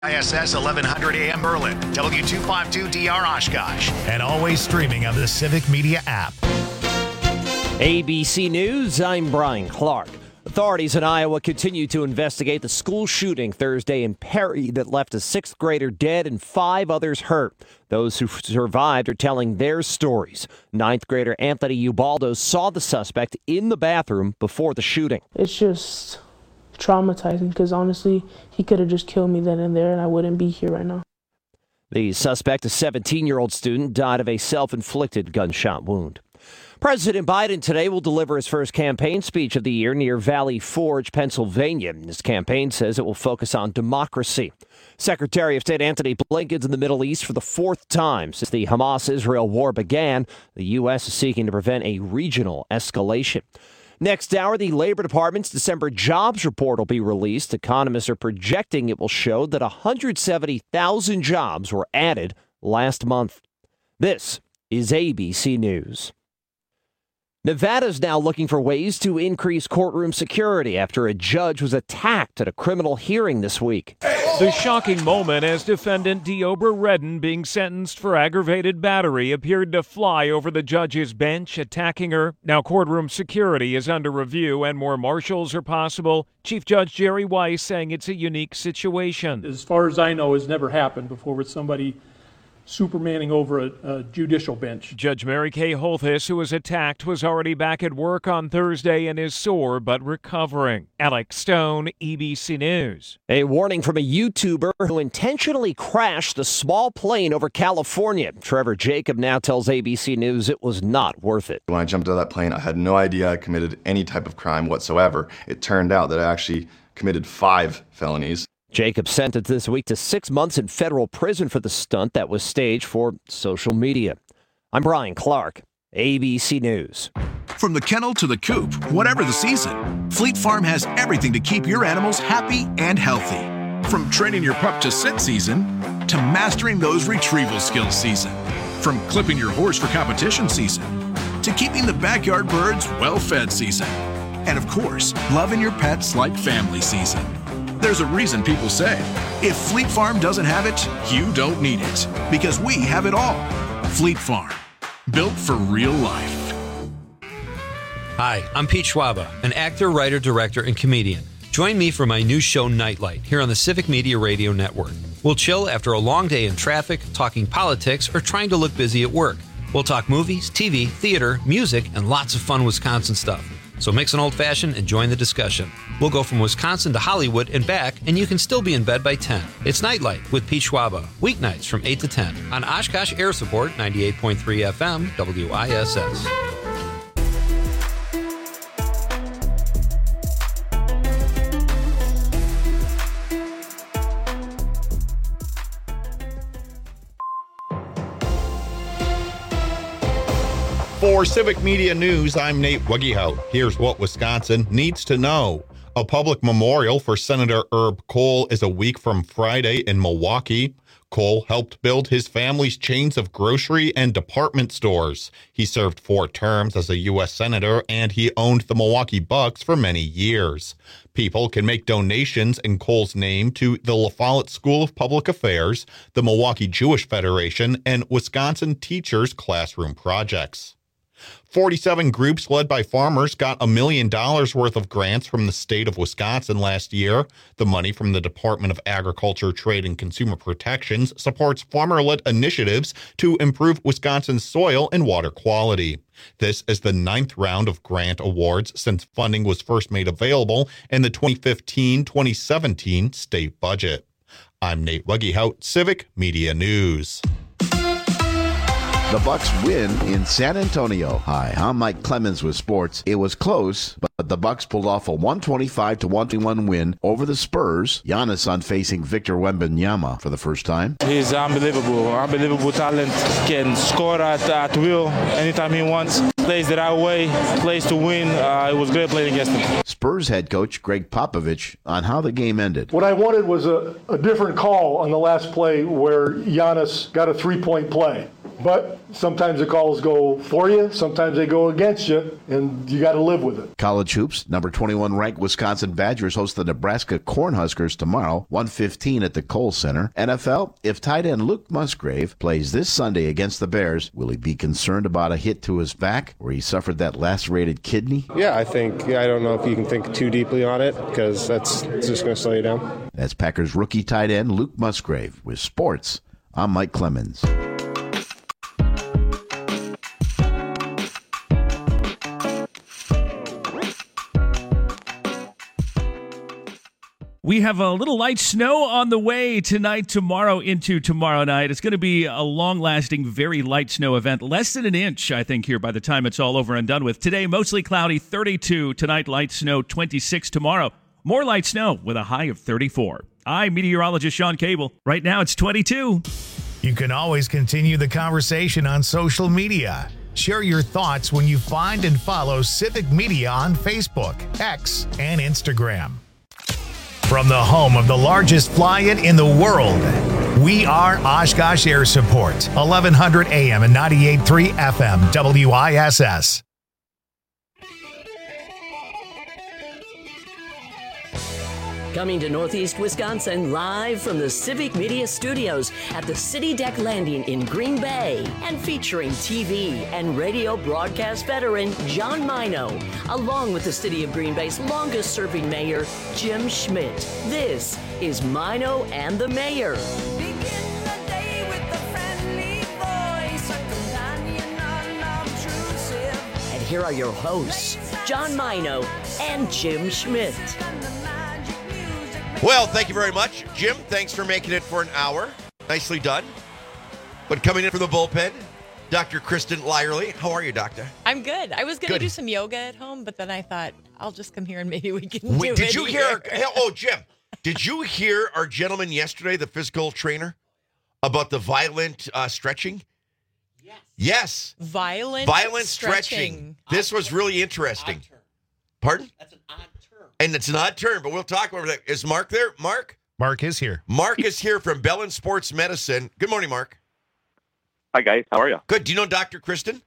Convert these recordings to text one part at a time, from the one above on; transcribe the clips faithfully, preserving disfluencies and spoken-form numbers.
I S S eleven hundred A M Berlin, W two fifty-two D R Oshkosh, and always streaming on the Civic Media app. A B C News, I'm Brian Clark. Authorities in Iowa continue to investigate the school shooting Thursday in Perry that left a sixth grader dead and five others hurt. Those who survived are telling their stories. Ninth grader Anthony Ubaldo saw the suspect in the bathroom before the shooting. It's just traumatizing because honestly, he could have just killed me then and there and I wouldn't be here right now. The suspect, a seventeen-year-old student, died of a self-inflicted gunshot wound. President Biden today will deliver his first campaign speech of the year near Valley Forge, Pennsylvania. His campaign says it will focus on democracy. Secretary of State Antony Blinken's in the Middle East for the fourth time since the Hamas-Israel war began. The U S is seeking to prevent a regional escalation. Next hour, the Labor Department's December jobs report will be released. Economists are projecting it will show that one hundred seventy thousand jobs were added last month. This is A B C News. Nevada's now looking for ways to increase courtroom security after a judge was attacked at a criminal hearing this week. The shocking moment as defendant Deobra Redden, being sentenced for aggravated battery, appeared to fly over the judge's bench, attacking her. Now courtroom security is under review and more marshals are possible. Chief Judge Jerry Weiss saying it's a unique situation. As far as I know, has never happened before with somebody supermaning over a, a judicial bench. Judge Mary Kay Holthus, who was attacked, was already back at work on Thursday and is sore but recovering. Alex Stone, A B C News. A warning from a YouTuber who intentionally crashed a small plane over California. Trevor Jacob now tells A B C News it was not worth it. When I jumped out of that plane, I had no idea I committed any type of crime whatsoever. It turned out that I actually committed five felonies. Jacob sentenced this week to six months in federal prison for the stunt that was staged for social media. I'm Brian Clark, A B C News. From the kennel to the coop, whatever the season, Fleet Farm has everything to keep your animals happy and healthy. From training your pup to sit season, to mastering those retrieval skills season. From clipping your horse for competition season, to keeping the backyard birds well-fed season. And of course, loving your pets like family season. There's a reason people say, if Fleet Farm doesn't have it, you don't need it. Because we have it all. Fleet Farm, built for real life. Hi, I'm Pete Schwaba, an actor, writer, director, and comedian. Join me for my new show, Nightlight, here on the Civic Media Radio Network. We'll chill after a long day in traffic, talking politics, or trying to look busy at work. We'll talk movies, T V, theater, music, and lots of fun Wisconsin stuff. So mix an old-fashioned and join the discussion. We'll go from Wisconsin to Hollywood and back, and you can still be in bed by ten. It's Nightlight with Pete Schwaba, weeknights from eight to ten on Oshkosh Air Support, ninety-eight point three F M, W I S S. For Civic Media News, I'm Nate Wuggehout. Here's what Wisconsin needs to know. A public memorial for Senator Herb Kohl is a week from Friday in Milwaukee. Kohl helped build his family's chains of grocery and department stores. He served four terms as a U S Senator, and he owned the Milwaukee Bucks for many years. People can make donations in Kohl's name to the La Follette School of Public Affairs, the Milwaukee Jewish Federation, and Wisconsin Teachers Classroom Projects. forty-seven groups led by farmers got a million dollars worth of grants from the state of Wisconsin last year. The money from the Department of Agriculture, Trade, and Consumer Protections supports farmer-led initiatives to improve Wisconsin's soil and water quality. This is the ninth round of grant awards since funding was first made available in the twenty fifteen twenty seventeen state budget. I'm Nate Wuggehout, Civic Media News. The Bucks win in San Antonio. Hi, I'm Mike Clemens with sports. It was close, but the Bucks pulled off a one twenty-five to one twenty-one win over the Spurs. Giannis on facing Victor Wembanyama for the first time. He's unbelievable, unbelievable talent. Can score at, at will anytime he wants. Plays the right way, plays to win. Uh, it was great playing against him. Spurs head coach Greg Popovich on how the game ended. What I wanted was a, a different call on the last play where Giannis got a three-point play. But sometimes the calls go for you, sometimes they go against you, and you got to live with it. College hoops, number twenty-one ranked Wisconsin Badgers host the Nebraska Cornhuskers tomorrow, one fifteen at the Kohl Center. N F L, if tight end Luke Musgrave plays this Sunday against the Bears, will he be concerned about a hit to his back where he suffered that lacerated kidney? Yeah, I think, I don't know if you can think too deeply on it because that's it's just going to slow you down. That's Packers rookie tight end Luke Musgrave. With sports, I'm Mike Clemens. We have a little light snow on the way tonight, tomorrow, into tomorrow night. It's going to be a long-lasting, very light snow event. Less than an inch, I think, here by the time it's all over and done with. Today, mostly cloudy, thirty-two. Tonight, light snow, twenty-six. Tomorrow, more light snow with a high of thirty-four. I'm meteorologist Sean Cable. Right now, it's twenty-two. You can always continue the conversation on social media. Share your thoughts when you find and follow Civic Media on Facebook, X, and Instagram. From the home of the largest fly-in in the world, we are Oshkosh Air Support, eleven hundred A M and ninety-eight point three F M, W I S S. Coming to Northeast Wisconsin live from the Civic Media Studios at the City Deck Landing in Green Bay and featuring T V and radio broadcast veteran John Mino, along with the City of Green Bay's longest serving mayor, Jim Schmidt. This is Mino and the Mayor. And here are your hosts, John Mino and Jim Schmidt. Well, thank you very much, Jim. Thanks for making it for an hour. Nicely done. But coming in from the bullpen, Doctor Kristen Lyerly. How are you, Doctor? I'm good. I was going to Good. do some yoga at home, but then I thought, I'll just come here and maybe we can Wait, do did it you here. hear? Oh, Jim, did you hear our gentleman yesterday, the physical trainer, about the violent uh, stretching? Yes. Yes. Violent, Violent stretching. stretching. This was really interesting. Pardon? That's an odd term. And it's an odd term, but we'll talk about that. Is Mark there? Mark? Mark is here. Mark is here from Bellin Sports Medicine. Good morning, Mark. Hi, guys. How are you? Good. Do you know Doctor Kristen?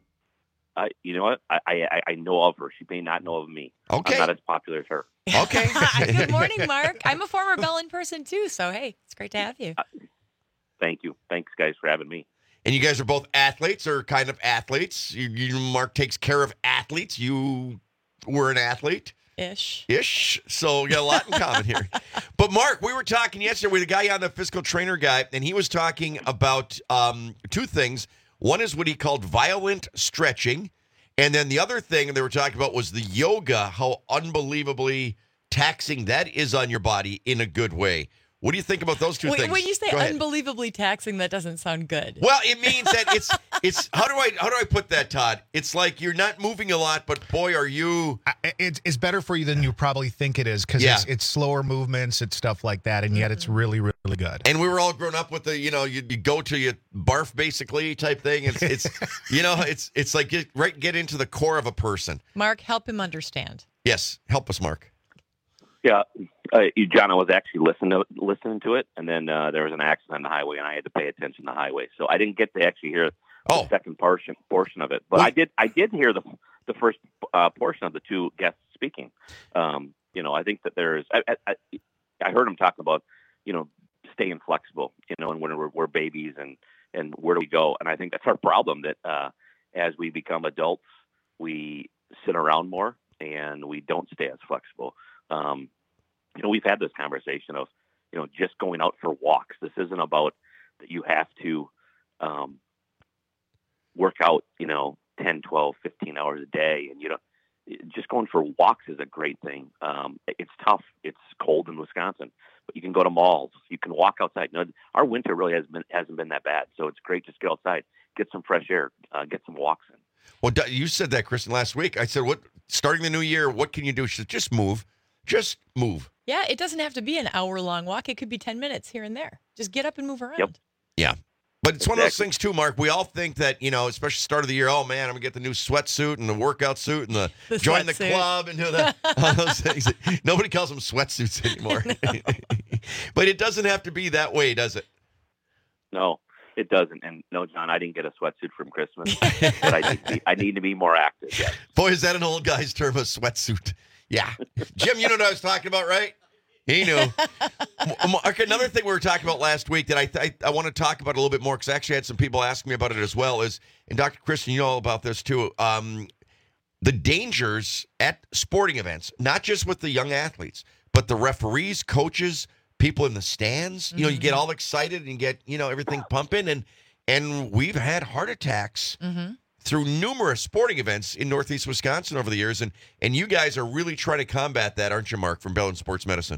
Uh, you know what? I, I I know of her. She may not know of me. Okay. I'm not as popular as her. Okay. Good morning, Mark. I'm a former Bellin person, too, so hey, it's great to have you. Uh, thank you. Thanks, guys, for having me. And you guys are both athletes or kind of athletes. You, you, Mark takes care of athletes. You were an athlete. Ish. Ish. So you got a lot in common here. But Mark, we were talking yesterday with a guy on the physical trainer guy, and he was talking about um, two things. One is what he called violent stretching. And then the other thing they were talking about was the yoga, how unbelievably taxing that is on your body in a good way. What do you think about those two Wait, things? when you say Go ahead. unbelievably taxing, that doesn't sound good. Well, it means that it's it's how do I how do I put that, Todd? It's like you're not moving a lot, but boy, are you. It's it's better for you than you probably think it is because Yeah. it's, it's slower movements, it's stuff like that, and yet it's really really good. And we were all grown up with the, you know, you, you go to you barf basically type thing. It's it's you know, it's it's like get right get into the core of a person. Mark, help him understand. Yes, help us, Mark. Yeah, uh, you, John, I was actually listening to, listening to it, and then uh, there was an accident on the highway, and I had to pay attention to the highway, so I didn't get to actually hear the oh. second portion portion of it. But I did I did hear the the first uh, portion of the two guests speaking. Um, you know, I think that there's I, I, I heard them talk about, you know, staying flexible, you know, and when we're, we're babies and and where do we go? And I think that's our problem, that uh, as we become adults, we sit around more and we don't stay as flexible. Um, you know, we've had this conversation of, you know, just going out for walks. This isn't about that you have to um, work out, you know, ten, twelve, fifteen hours a day. And, you know, just going for walks is a great thing. Um, it's tough. It's cold in Wisconsin, but you can go to malls. You can walk outside. You know, our winter really hasn't been, hasn't been that bad. So it's great. Just get outside, get some fresh air, uh, get some walks in. Well, you said that, Kristen, last week. I said, "What? Starting the new year, what can you do?" She said, "Just move, just move." Yeah, it doesn't have to be an hour-long walk. It could be ten minutes here and there. Just get up and move around. Yep. Yeah. But it's one of those things, too, Mark. We all think that, you know, especially start of the year, oh, man, I'm going to get the new sweatsuit and the workout suit and the, The join the sweatsuit. club and do that. All those things. Nobody calls them sweatsuits anymore. But it doesn't have to be that way, does it? No. It doesn't. And no, John, I didn't get a sweatsuit from Christmas, but I need to be, I need to be more active. Yes. Boy, is that an old guy's term, a sweatsuit. Yeah. Jim, you know what I was talking about, right? He knew. Mark, another thing we were talking about last week that I I, I want to talk about a little bit more, because I actually had some people ask me about it as well, is, and Doctor Christian, you know all about this too, um, the dangers at sporting events, not just with the young athletes, but the referees, coaches, people in the stands. Mm-hmm. You know, you get all excited and you get, you know, everything pumping, and and we've had heart attacks mm-hmm. through numerous sporting events in Northeast Wisconsin over the years, and and you guys are really trying to combat that, aren't you, Mark, from Bellin Sports Medicine?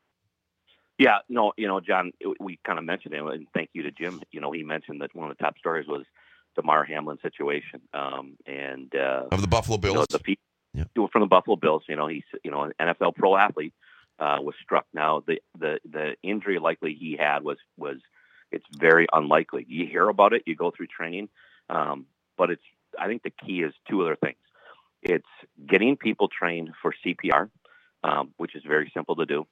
Yeah, no, you know, John, we kind of mentioned it, and thank you to Jim. You know, he mentioned that one of the top stories was the Damar Hamlin situation, um, and uh, of the Buffalo Bills, you know, the people yeah. from the Buffalo Bills. You know, he's you know an N F L pro athlete uh, was struck. Now, the, the the injury likely he had was was it's very unlikely. You hear about it, you go through training, um, but it's I think the key is two other things. It's getting people trained for C P R, um, which is very simple to do.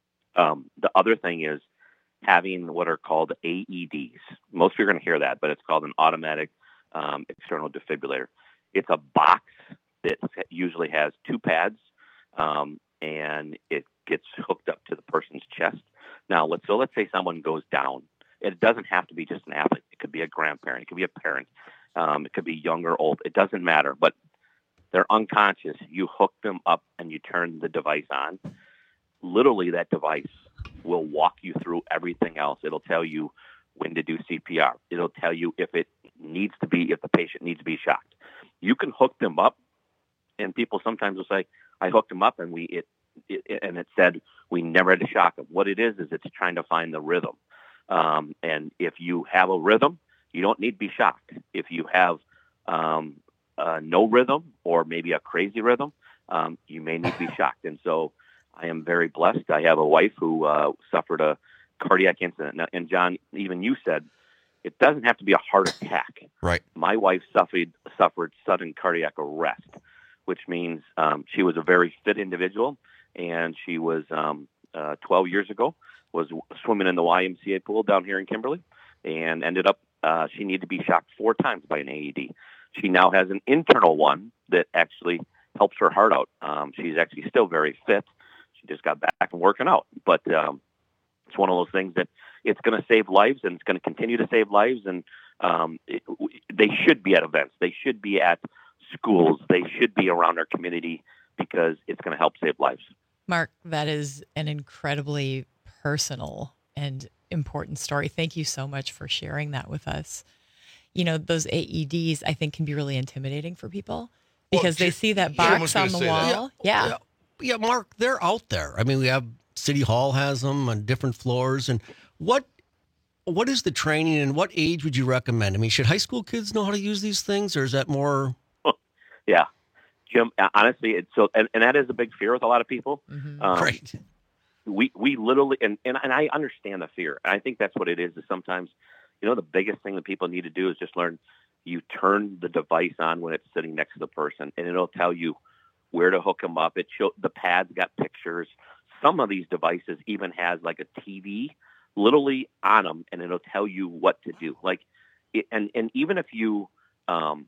Um, the other thing is having what are called A E Ds. Most of you are going to hear that, but it's called an automatic um, external defibrillator. It's a box that usually has two pads, um, and it gets hooked up to the person's chest. Now, let's so let's say someone goes down. It doesn't have to be just an athlete. It could be a grandparent. It could be a parent. Um, it could be young or old. It doesn't matter. But they're unconscious. You hook them up and you turn the device on. Literally, that device will walk you through everything else. It'll tell you when to do C P R. It'll tell you if it needs to be, if the patient needs to be shocked. You can hook them up, and people sometimes will say, I hooked them up, and we it, it and it said we never had to shock them. What it is, is it's trying to find the rhythm. Um, and if you have a rhythm, you don't need to be shocked. If you have um, uh, no rhythm or maybe a crazy rhythm, um, you may need to be shocked. And so I am very blessed. I have a wife who uh, suffered a cardiac incident. Now, and John, even you said, it doesn't have to be a heart attack. Right. My wife suffered suffered sudden cardiac arrest, which means um, she was a very fit individual, and she was um, uh, twelve years ago was swimming in the Y M C A pool down here in Kimberly, and ended up uh, she needed to be shocked four times by an A E D. She now has an internal one that actually helps her heart out. Um, she's actually still very fit. She just got back and working out, but um, it's one of those things that it's going to save lives, and it's going to continue to save lives. And um, it, they should be at events. They should be at schools. They should be around our community, because it's going to help save lives. Mark, that is an incredibly personal and important story. Thank you so much for sharing that with us. You know, those A E Ds, I think, can be really intimidating for people because well, they see that box on the wall. Yeah. yeah. yeah. Yeah, Mark, they're out there. I mean, we have City Hall has them on different floors. And what what is the training, and what age would you recommend? I mean, should high school kids know how to use these things, or is that more? Yeah, Jim. Honestly, it's so, and, and that is a big fear with a lot of people. Mm-hmm. Um, right. We we literally, and, and and I understand the fear. And I think that's what it is. Is sometimes, you know, the biggest thing that people need to do is just learn. You turn the device on when it's sitting next to the person, and it'll tell you where to hook them up. It show the pads got pictures. Some of these devices even has like a T V literally on them, and it'll tell you what to do. Like, it, and and even if you, um,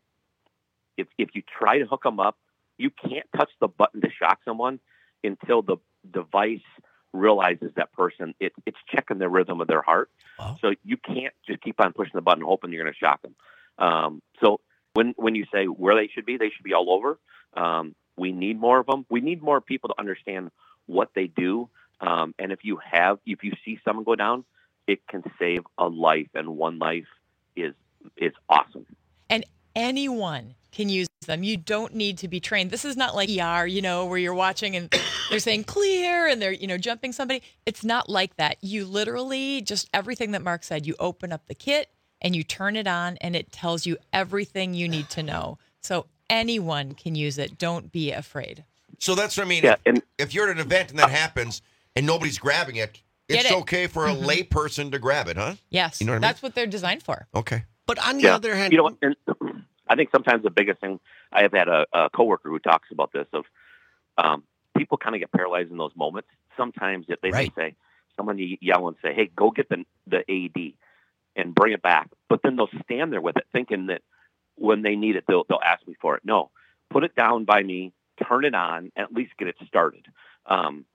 if if you try to hook them up, you can't touch the button to shock someone until the device realizes that person. It, it's checking the rhythm of their heart. Wow. So you can't just keep on pushing the button hoping you're going to shock them. Um, so when when you say where they should be, they should be all over. Um, We need more of them. We need more people to understand what they do. Um, and if you have, if you see someone go down, it can save a life, and one life is is awesome. And anyone can use them. You don't need to be trained. This is not like E R, you know, where you're watching and they're saying clear and they're, you know, jumping somebody. It's not like that. You literally just everything that Mark said. You open up the kit and you turn it on, and it tells you everything you need to know. So anyone can use it. Don't be afraid. So that's what I mean. Yeah, and, if you're at an event and that happens and nobody's grabbing it, it's it. okay for a mm-hmm. lay person to grab it, huh? Yes. You know what I mean? That's what they're designed for. Okay. But on the yeah. other hand, you know what? And I think sometimes the biggest thing, I have had a, a coworker who talks about this, of um, people kind of get paralyzed in those moments. Sometimes if they, right. they say, someone yell and say, hey, go get the, the A E D. and bring it back. But then they'll stand there with it thinking that when they need it, they'll, they'll ask me for it. No, put it down by me, turn it on, at least get it started. Um,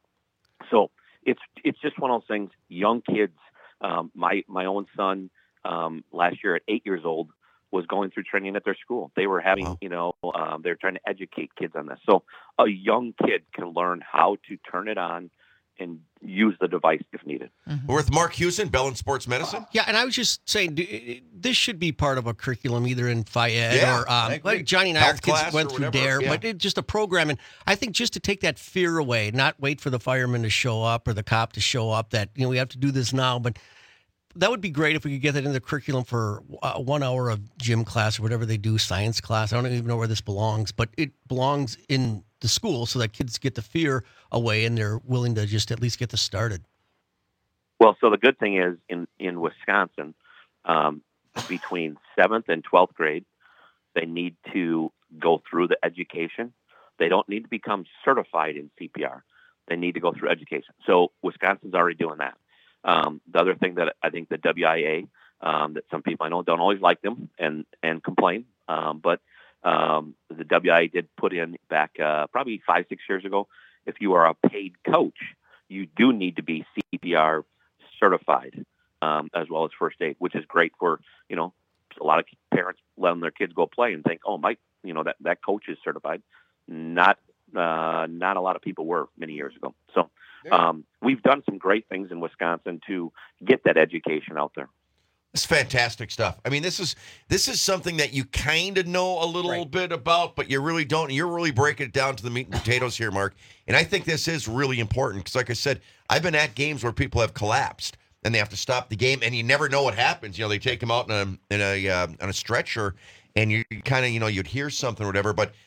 so it's, it's just one of those things. Young kids, um, my, my own son, um, last year at eight years old, was going through training at their school. They were having, wow. you know, um, they're trying to educate kids on this. So a young kid can learn how to turn it on and use the device if needed. Mm-hmm. We're with Mark Hewson, Bell and Sports Medicine. Yeah, and I was just saying, this should be part of a curriculum, either in Phi Ed yeah, or um, like Johnny and I kids went through DARE, yeah. but it, just a program. And I think just to take that fear away, not wait for the fireman to show up or the cop to show up, that, you know, we have to do this now, but that would be great if we could get that in the curriculum for uh, one hour of gym class or whatever they do, science class. I don't even know where this belongs, but it belongs in the school so that kids get the fear away and they're willing to just at least get this started. Well, so the good thing is in, in Wisconsin, um, between seventh and twelfth grade, they need to go through the education. They don't need to become certified in C P R. They need to go through education. So Wisconsin's already doing that. Um, the other thing that I think the W I A, um, that some people I know don't always like them and, and complain, um, but um, the W I A did put in back uh, probably five, six years ago, if you are a paid coach, you do need to be C P R certified, um, as well as first aid, which is great for, you know, a lot of parents letting their kids go play and think, oh, my, you know, that, that coach is certified. Not, uh, not a lot of people were many years ago. So, Um, we've done some great things in Wisconsin to get that education out there. It's fantastic stuff. I mean, this is this is something that you kind of know a little right. bit about, but you really don't. You're really breaking it down to the meat and potatoes here, Mark. And I think this is really important because, like I said, I've been at games where people have collapsed and they have to stop the game, and you never know what happens. You know, they take them out in a in a uh, on a stretcher, and you kind of you know you'd hear something or whatever, but.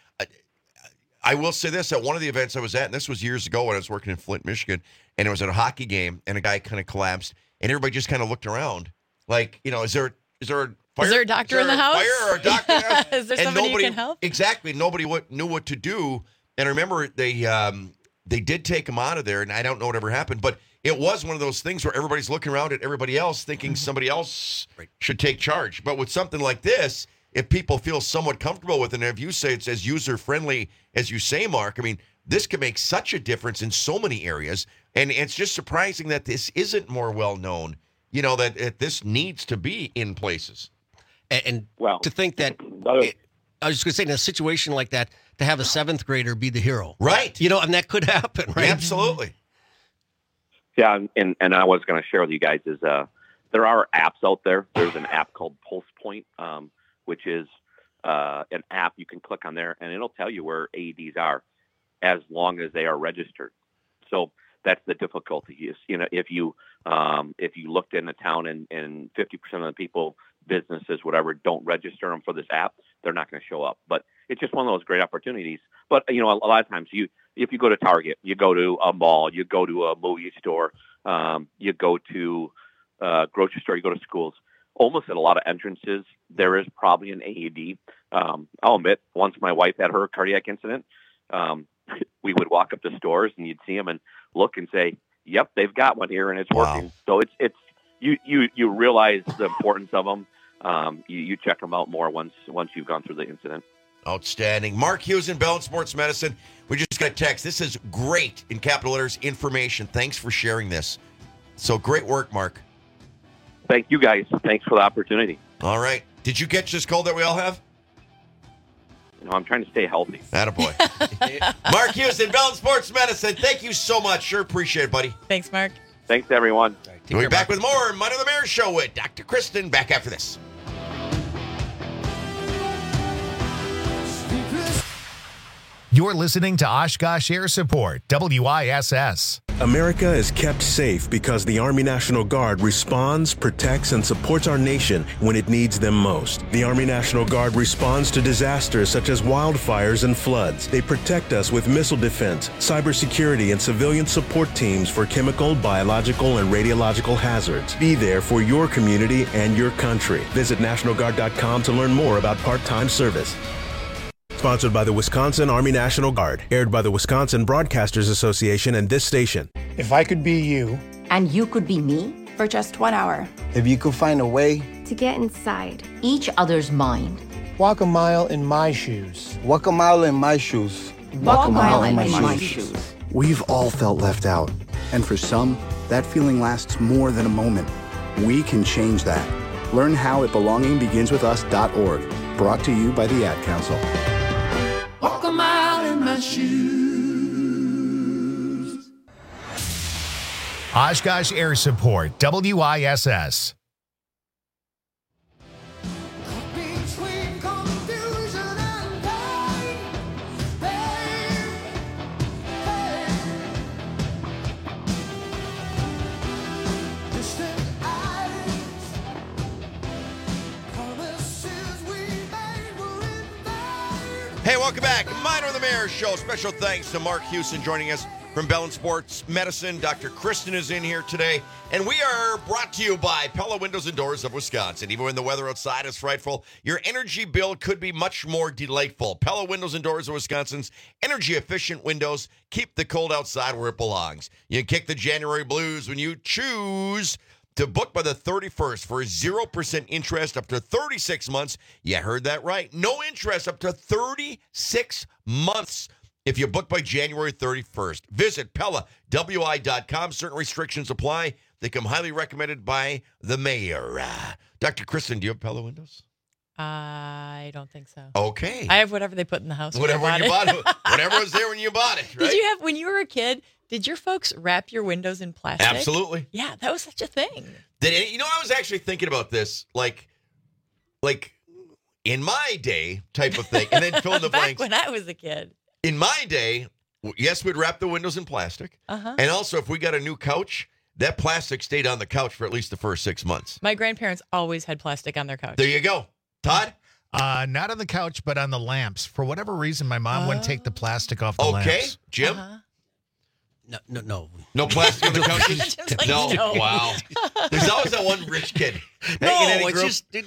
I will say this, at one of the events I was at, and this was years ago when I was working in Flint, Michigan, and it was at a hockey game, and a guy kind of collapsed, and everybody just kind of looked around. Like, you know, is there is there a fire? Is there a doctor there in the house? Fire or a doctor in the house? Is there and somebody nobody, who can help? Exactly. Nobody what, knew what to do. And I remember they um, they did take him out of there, and I don't know whatever happened, but it was one of those things where everybody's looking around at everybody else thinking somebody else right. should take charge. But with something like this, if people feel somewhat comfortable with it, and if you say it's as user-friendly as you say, Mark, I mean, this can make such a difference in so many areas, and it's just surprising that this isn't more well-known, you know, that, that this needs to be in places. And, and well, to think that, it, I was just going to say, in a situation like that, to have a seventh grader be the hero. Right. You know, and that could happen, right? Yeah, absolutely. Yeah, and, and I was going to share with you guys is uh, there are apps out there. There's an app called Pulse Point, um, which is uh, an app you can click on there, and it'll tell you where A E Ds are as long as they are registered. So that's the difficulty. Is, you know, if you um, if you looked in a town and, and fifty percent of the people, businesses, whatever, don't register them for this app, they're not going to show up. But it's just one of those great opportunities. But, you know, a, a lot of times you if you go to Target, you go to a mall, you go to a movie store, um, you go to a grocery store, you go to schools, almost at a lot of entrances, there is probably an A E D. Um, I'll admit, once my wife had her cardiac incident, um, we would walk up to stores and you'd see them and look and say, yep, they've got one here and it's wow. working. So it's, it's, you, you, you realize the importance of them. Um, you, you check them out more once, once you've gone through the incident. Outstanding. Mark Hewson, Bell and Sports Medicine. We just got a text. This is great in capital letters information. Thanks for sharing this. So great work, Mark. Thank you, guys. Thanks for the opportunity. All right. Did you catch this cold that we all have? You know, I'm trying to stay healthy. Attaboy. Mark Hewson, Bell and Sports Medicine. Thank you so much. Sure appreciate it, buddy. Thanks, Mark. Thanks, everyone. Right, we'll be back Mark. with more Money the Mayor Show with Doctor Kristen. Back after this. You're listening to Oshkosh Air Support, W I S S. America is kept safe because the Army National Guard responds, protects, and supports our nation when it needs them most. The Army National Guard responds to disasters such as wildfires and floods. They protect us with missile defense, cybersecurity, and civilian support teams for chemical, biological, and radiological hazards. Be there for your community and your country. Visit National Guard dot com to learn more about part-time service. Sponsored by the Wisconsin Army National Guard. Aired by the Wisconsin Broadcasters Association and this station. If I could be you. And you could be me. for just one hour. If you could find a way To get inside each other's mind. Walk a mile in my shoes. Walk a mile in my shoes. Walk a mile in my shoes. We've all felt left out. And for some, that feeling lasts more than a moment. We can change that. Learn how at belonging begins with us dot org. Brought to you by the Ad Council. Walk a mile in my shoes. Oshkosh Air Support, W I S S. Hey, welcome back. Minor the Mayor Show. Special thanks to Mark Houston joining us from Bellin Sports Medicine. Doctor Kristen is in here today. And we are brought to you by Pella Windows and Doors of Wisconsin. Even when the weather outside is frightful, your energy bill could be much more delightful. Pella Windows and Doors of Wisconsin's energy-efficient windows keep the cold outside where it belongs. You can kick the January blues when you choose to book by the thirty-first for zero percent interest up to thirty-six months. You heard that right. No interest up to thirty-six months if you book by January thirty-first. Visit Pella W I dot com. Certain restrictions apply. They come highly recommended by the mayor. Uh, Doctor Kristen, do you have Pella windows? I don't think so. Okay. I have whatever they put in the house. when I Whatever you bought bought it. Whatever was there when you bought it, right? Did you have, when you were a kid, did your folks wrap your windows in plastic? Absolutely. Yeah, that was such a thing. Did any, you know, I was actually thinking about this, like, like in my day type of thing, and then fill in the Back blanks. when I was a kid. In my day, w- yes, we'd wrap the windows in plastic, Uh-huh. and also if we got a new couch, that plastic stayed on the couch for at least the first six months. My grandparents always had plastic on their couch. There you go, Todd. Uh, not on the couch, but on the lamps. For whatever reason, my mom wouldn't take the plastic off the Okay, lamps. Jim. Uh-huh. No, no, no. No plastic on the couches? Jim's like, no. no. Wow. There's always that one rich kid. No, Hey, in any it's group? just it,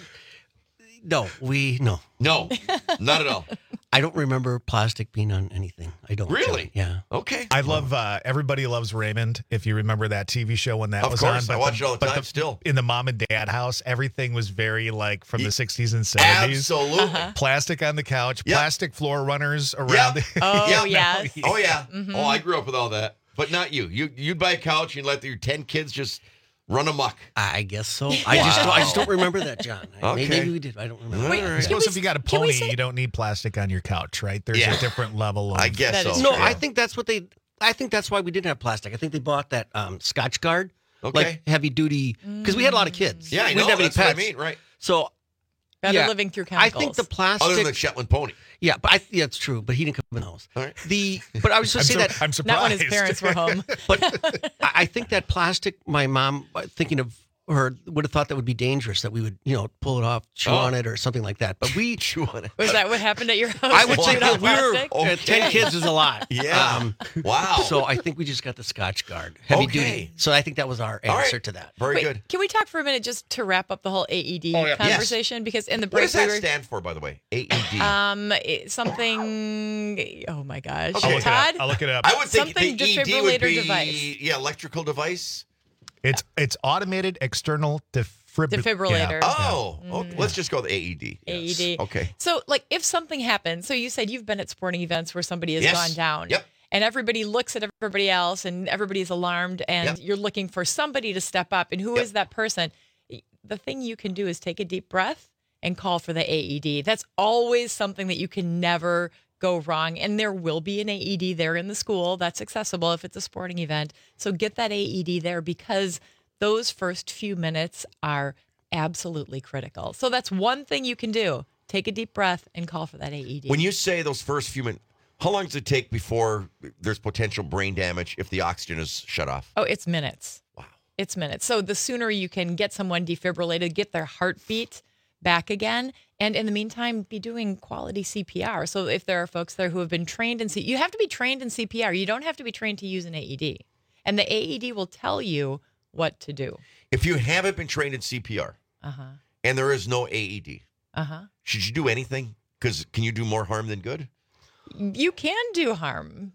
no. We no, no, not at all. I don't remember plastic being on anything. I don't Really? Yeah. Okay. I love uh, Everybody Loves Raymond, if you remember that T V show when that Of was course, on. I watch it all the but time still. In the mom and dad house, everything was very like from the sixties and seventies. Absolutely. Uh-huh. Plastic on the couch, Yep. plastic floor runners around. Yep. The- Oh, Yeah. yes. Oh yeah. Mhm. Oh, I grew up with all that, but not you. You you'd buy a couch and let your ten kids just run amok. I guess so. I just don't, I just don't remember that, John. Okay. Maybe we did. I don't remember. Wait, All I right. suppose we if you got a can we pony, say- you don't need plastic on your couch, right? There's Yeah. a different level of. I guess That so. is No, true. I think that's what they. I think that's why we didn't have plastic. I think they bought that um, Scotch Guard, Okay. like heavy duty, because we had a lot of kids. Yeah, I we know. didn't have any That's what I pets. mean, right? So Better yeah, living through I chemicals. think the plastic. Other than the Shetland pony. yeah, but I, yeah, it's true. But he didn't come in the house. All right. The but I was I'm, just saying sur- that. I'm surprised. Not when his parents were home. But I I think that plastic. My mom, uh, thinking of her, would have thought that would be dangerous. That we would, you know, pull it off, chew Oh. on it, or something like that. But we Chew on it. Was that what happened at your house? I would You say chewed that on we were plastic? uh, Okay. ten kids is a lot. Yeah. Um, Wow. So I think we just got the Scotch Guard, heavy Okay. duty. So I think that was our All right. answer to that. Very Wait, good. Can we talk for a minute just to wrap up the whole A E D Oh, yeah. conversation? Because in the What break does that we were stand for, by the way? A E D. um it- something. Oh my gosh, Okay. I'll look, it Todd. up. I'll look it up. I would think something the E D would defibrillator be device. yeah, electrical device. It's it's automated external defibri- Defibrillator. Yeah. Oh, okay. Let's just go with A E D. A E Yes. D. Okay. So, like, if something happens, so you said you've been at sporting events where somebody has Yes. gone down. Yep. And everybody looks at everybody else and everybody's alarmed and Yep. you're looking for somebody to step up. And who is Yep. that person? The thing you can do is take a deep breath and call for the A E D. That's always something that you can never go wrong. And there will be an A E D there in the school that's accessible if it's a sporting event. So get that A E D there because those first few minutes are absolutely critical. So that's one thing you can do. Take a deep breath and call for that A E D. When you say those first few minutes, how long does it take before there's potential brain damage if the oxygen is shut off? Oh, it's minutes. Wow. It's minutes. So the sooner you can get someone defibrillated, get their heartbeat back again, and in the meantime, be doing quality C P R. So if there are folks there who have been trained in C P R, you have to be trained in C P R. You don't have to be trained to use an A E D. And the A E D will tell you what to do. If you haven't been trained in C P R Uh-huh. and there is no A E D, Uh-huh. should you do anything? Because can you do more harm than good? You can do harm.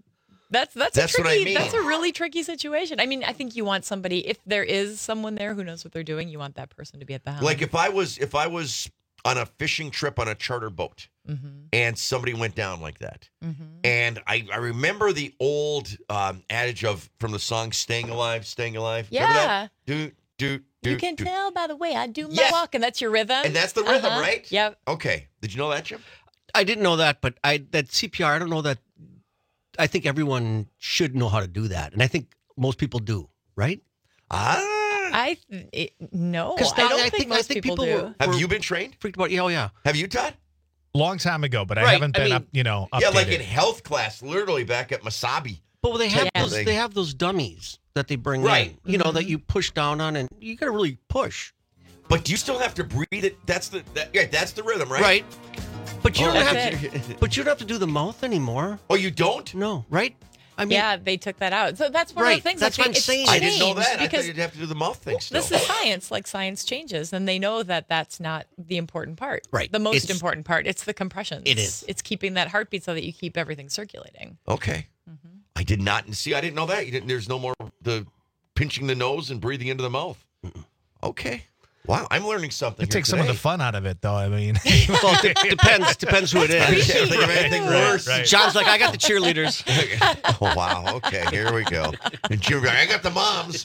That's that's, That's a what I tricky. mean. That's a really tricky situation. I mean, I think you want somebody. If there is someone there who knows what they're doing, you want that person to be at the helm. Like if I was if I was on a fishing trip on a charter boat, Mm-hmm. and somebody went down like that, and I, I remember the old um, adage of from the song "Staying Alive, Staying Alive." Remember Yeah. that? Do do do. you can do. tell by the way I do my Yes. walk, and that's your rhythm. And that's the rhythm, Uh-huh. right? Yep. Okay. Did you know that, Jim? I didn't know that, but I that C P R. I don't know that. I think everyone should know how to do that, and I think most people do, right? Ah. I it, no, I 'Cause don't now I think, think- I most think people, people do. were- Have you been trained? Freaked about. Yeah, oh yeah. Have you, Todd? Long time ago, but I Right, haven't I been mean- up, you know, updated. Yeah, like in health class, literally back at Masabi. But they have Yeah. those. They have those dummies that they bring Right. in. You know that Mm-hmm. you push down on, and you got to really push. But do you still have to breathe it? That's the that, yeah, that's the rhythm, right? Right. But you Oh, don't that's have to. But you don't have to do the mouth anymore. Oh, you don't? No, right? I mean, yeah, they took that out. So that's one of Right, the things. that's like, what I'm it's saying. I didn't know changed that. I Because thought you'd have to do the mouth thing still. this is science. Like science changes, and they know that that's not the important part. Right. The most It's- important part. It's the compressions. It is. It's keeping that heartbeat so that you keep everything circulating. Okay. Mm-hmm. I did not see. I didn't know that. You didn't. There's no more the pinching the nose and breathing into the mouth. Okay. Wow, I'm learning something. It here takes some of today. the fun out of it, though. I mean, well, it de- depends. Depends who it I is. can't think of anything Right, worse. right. John's like, I got the cheerleaders. Oh, wow. Okay, here we go. And Jim, I got the moms.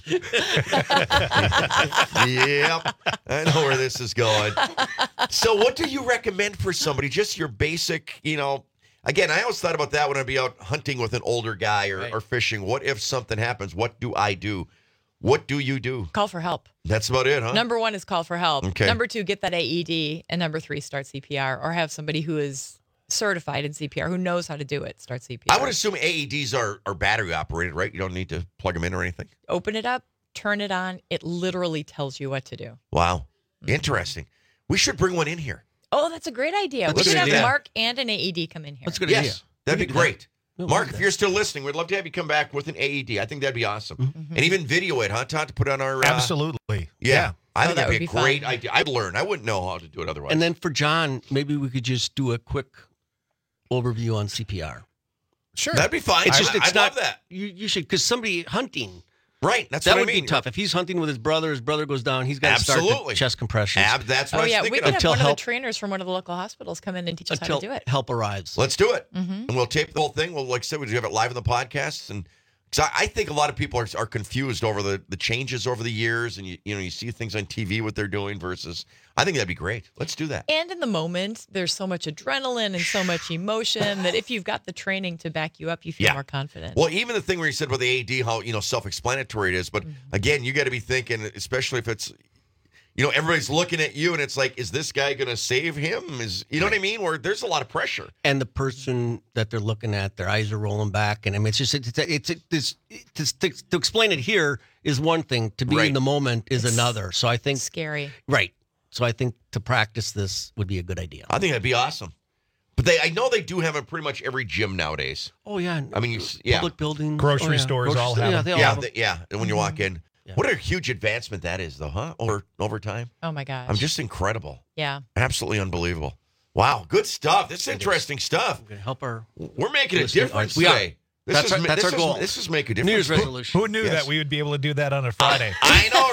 Yep. I know where this is going. So what do you recommend for somebody? Just your basic, you know, again, I always thought about that when I'd be out hunting with an older guy or, Right. or fishing. What if something happens? What do I do? What do you do? Call for help. That's about it, huh? Number one is call for help. Okay. Number two, get that A E D. And number three, start C P R or have somebody who is certified in C P R, who knows how to do it, start C P R. I would assume A E Ds are, are battery operated, right? You don't need to plug them in or anything. Open it up, turn it on. It literally tells you what to do. Wow. Interesting. We should bring one in here. Oh, that's a great idea. That's we a should good have idea. Mark and an A E D come in here. That's a good yes, idea. that'd We be could do that. great. No, Mark, we'll do if you're still listening, we'd love to have you come back with an A E D. I think that'd be awesome. And even video it, huh, Todd, to put on our... Uh, absolutely. Yeah. I Oh, think that that'd would be a be great fun. idea. I'd learn. I wouldn't know how to do it otherwise. And then for John, maybe we could just do a quick overview on C P R. Sure. That'd be fine. It's just I, it's I'd not love that. You you should because somebody hunting Right. That's that what would I mean. be tough. If he's hunting with his brother, his brother goes down. He's got to start Absolutely. the chest compressions Ab, that's what Oh, I was yeah. We thinking could of. have Until one help- of the trainers from one of the local hospitals come in and teach us until how to do it. help arrives. Let's do it. Mm-hmm. And we'll tape the whole thing. Well, like I said, we have it live in the podcast. And because I, I think a lot of people are, are confused over the, the changes over the years. And, you, you know, you see things on T V, what they're doing versus, I think that'd be great. Let's do that. And in the moment, there's so much adrenaline and so much emotion that if you've got the training to back you up, you feel Yeah. more confident. Well, even the thing where you said about the A E D, how, you know, self-explanatory it is. But again, you got to be thinking, especially if it's, you know, everybody's looking at you and it's like, is this guy going to save him? Is, you know what I mean? Where there's a lot of pressure. And the person that they're looking at, their eyes are rolling back, and I mean, it's just it's it's, it's, it's, it's to, to explain it here is one thing. To be Right. in the moment is It's another. So I think Scary. right. So I think to practice this would be a good idea. I think that'd be awesome. But they, I know they do have it pretty much every gym nowadays. Oh yeah. I mean, you, s- yeah. Public buildings, Grocery oh, yeah. stores Grocery all store- have yeah, them. they all Yeah, have them. the, yeah. And when you walk in, Yeah. what a huge advancement that is, though, huh? Over over time. Oh, my gosh. I'm just incredible. Yeah. Absolutely unbelievable. Wow, good stuff. This is interesting stuff. We're gonna help our We're making a listening difference audience. We are. today. This That's is, our- ma- that's this our is- goal. This is make a difference. New Year's resolution. Who knew Yes. that we would be able to do that on a Friday? I know,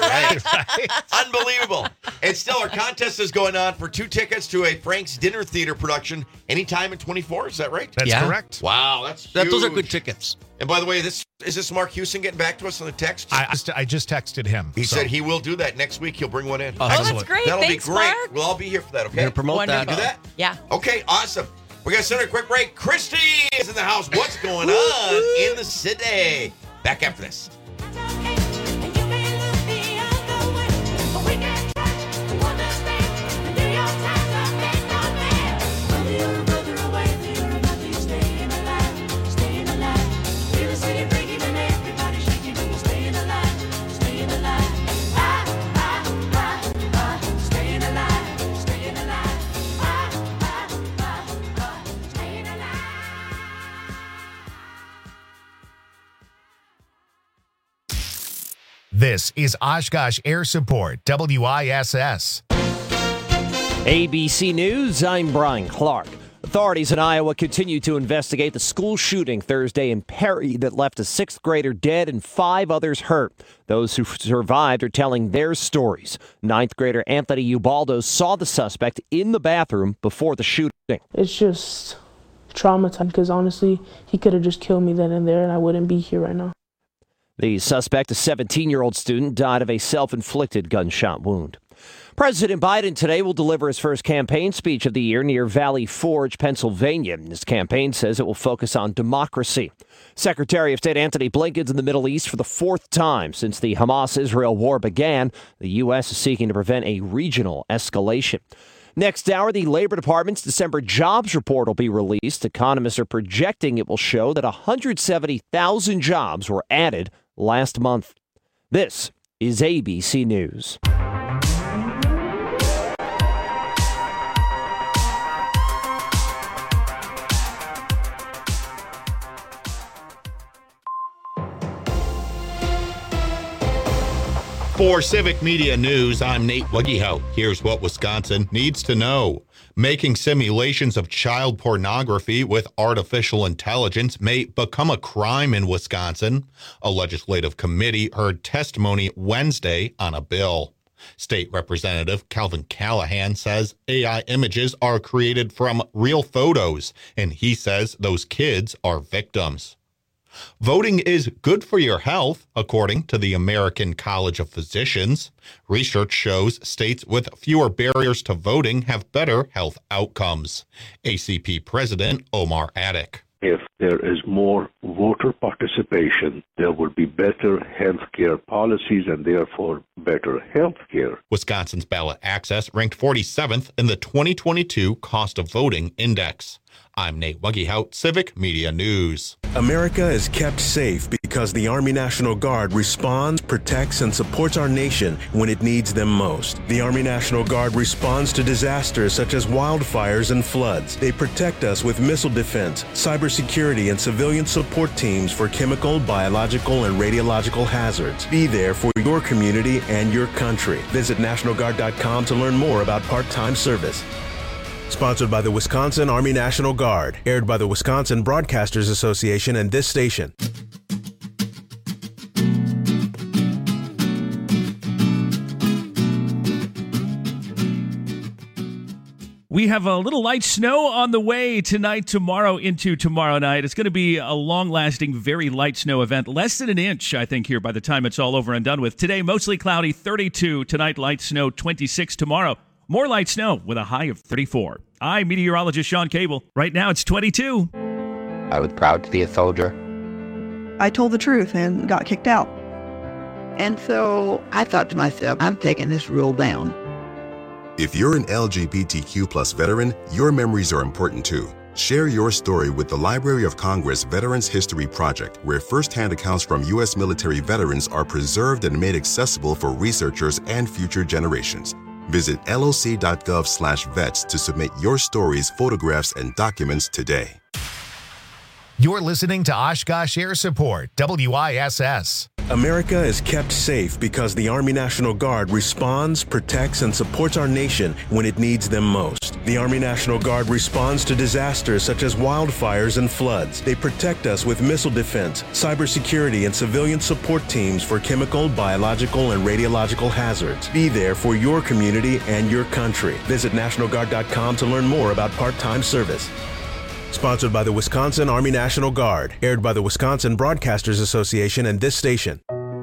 right? Unbelievable. And still, our contest is going on for two tickets to a Frank's Dinner Theater production anytime in twenty-four. Is that right? That's Yeah. correct. Wow, that's That, those are huge. good tickets. And by the way, this is this Mark Houston getting back to us on the text? I just, I just texted him. he so- said he will do that next week. He'll bring one in. Oh, that's Excellent. great. That'll Thanks, be great. Mark. We'll all be here for that, We're okay? gonna promote Wonderful. Do that. that? Yeah. Okay, awesome. We're going to send a quick break. Christy is in the house. What's going on in the city? Back after this. This is Oshkosh Air Support, W I S S. A B C News, I'm Brian Clark. Authorities in Iowa continue to investigate the school shooting Thursday in Perry that left a sixth grader dead and five others hurt. Those who survived are telling their stories. Ninth grader Anthony Ubaldo saw the suspect in the bathroom before the shooting. It's just traumatizing because honestly, he could have just killed me then and there and I wouldn't be here right now. The suspect, a seventeen-year-old student, died of a self-inflicted gunshot wound. President Biden today will deliver his first campaign speech of the year near Valley Forge, Pennsylvania. His campaign says it will focus on democracy. Secretary of State Antony Blinken's in the Middle East for the fourth time since the Hamas-Israel war began. The U S is seeking to prevent a regional escalation. Next hour, the Labor Department's December jobs report will be released. Economists are projecting it will show that one hundred seventy thousand jobs were added last month. This is A B C News. For Civic Media News, I'm Nate Wuggyhout. Here's what Wisconsin needs to know. Making simulations of child pornography with artificial intelligence may become a crime in Wisconsin. A legislative committee heard testimony Wednesday on a bill. State Representative Calvin Callahan says A I images are created from real photos, and he says those kids are victims. Voting is good for your health, according to the American College of Physicians. Research shows states with fewer barriers to voting have better health outcomes. A C P President Omar Attic. If there is more voter participation, there will be better health care policies and therefore better health care. Wisconsin's Ballot Access ranked forty-seventh in the twenty twenty-two Cost of Voting Index. I'm Nate Wuggyhout, Civic Media News. America is kept safe because the Army National Guard responds, protects, and supports our nation when it needs them most. The Army National Guard responds to disasters such as wildfires and floods. They protect us with missile defense, cybersecurity, and civilian support teams for chemical, biological, and radiological hazards. Be there for your community and your country. Visit National Guard dot com to learn more about part-time service. Sponsored by the Wisconsin Army National Guard. Aired by the Wisconsin Broadcasters Association and this station. We have a little light snow on the way tonight, tomorrow, into tomorrow night. It's going to be a long-lasting, very light snow event. Less than an inch, I think, here by the time it's all over and done with. Today, mostly cloudy, thirty-two. Tonight, light snow, twenty-six. Tomorrow, more light snow with a high of thirty-four. I'm meteorologist Sean Cable. Right now, it's twenty-two. I was proud to be a soldier. I told the truth and got kicked out. And so I thought to myself, I'm taking this rule down. If you're an L G B T Q plus veteran, your memories are important too. Share your story with the Library of Congress Veterans History Project, where firsthand accounts from U S military veterans are preserved and made accessible for researchers and future generations. Visit L O C dot gov slash vets to submit your stories, photographs, and documents today. You're listening to Oshkosh Air Support, W I S S. America is kept safe because the Army National Guard responds, protects, and supports our nation when it needs them most. The Army National Guard responds to disasters such as wildfires and floods. They protect us with missile defense, cybersecurity, and civilian support teams for chemical, biological, and radiological hazards. Be there for your community and your country. Visit National Guard dot com to learn more about part-time service. Sponsored by the Wisconsin Army National Guard. Aired by the Wisconsin Broadcasters Association and this station.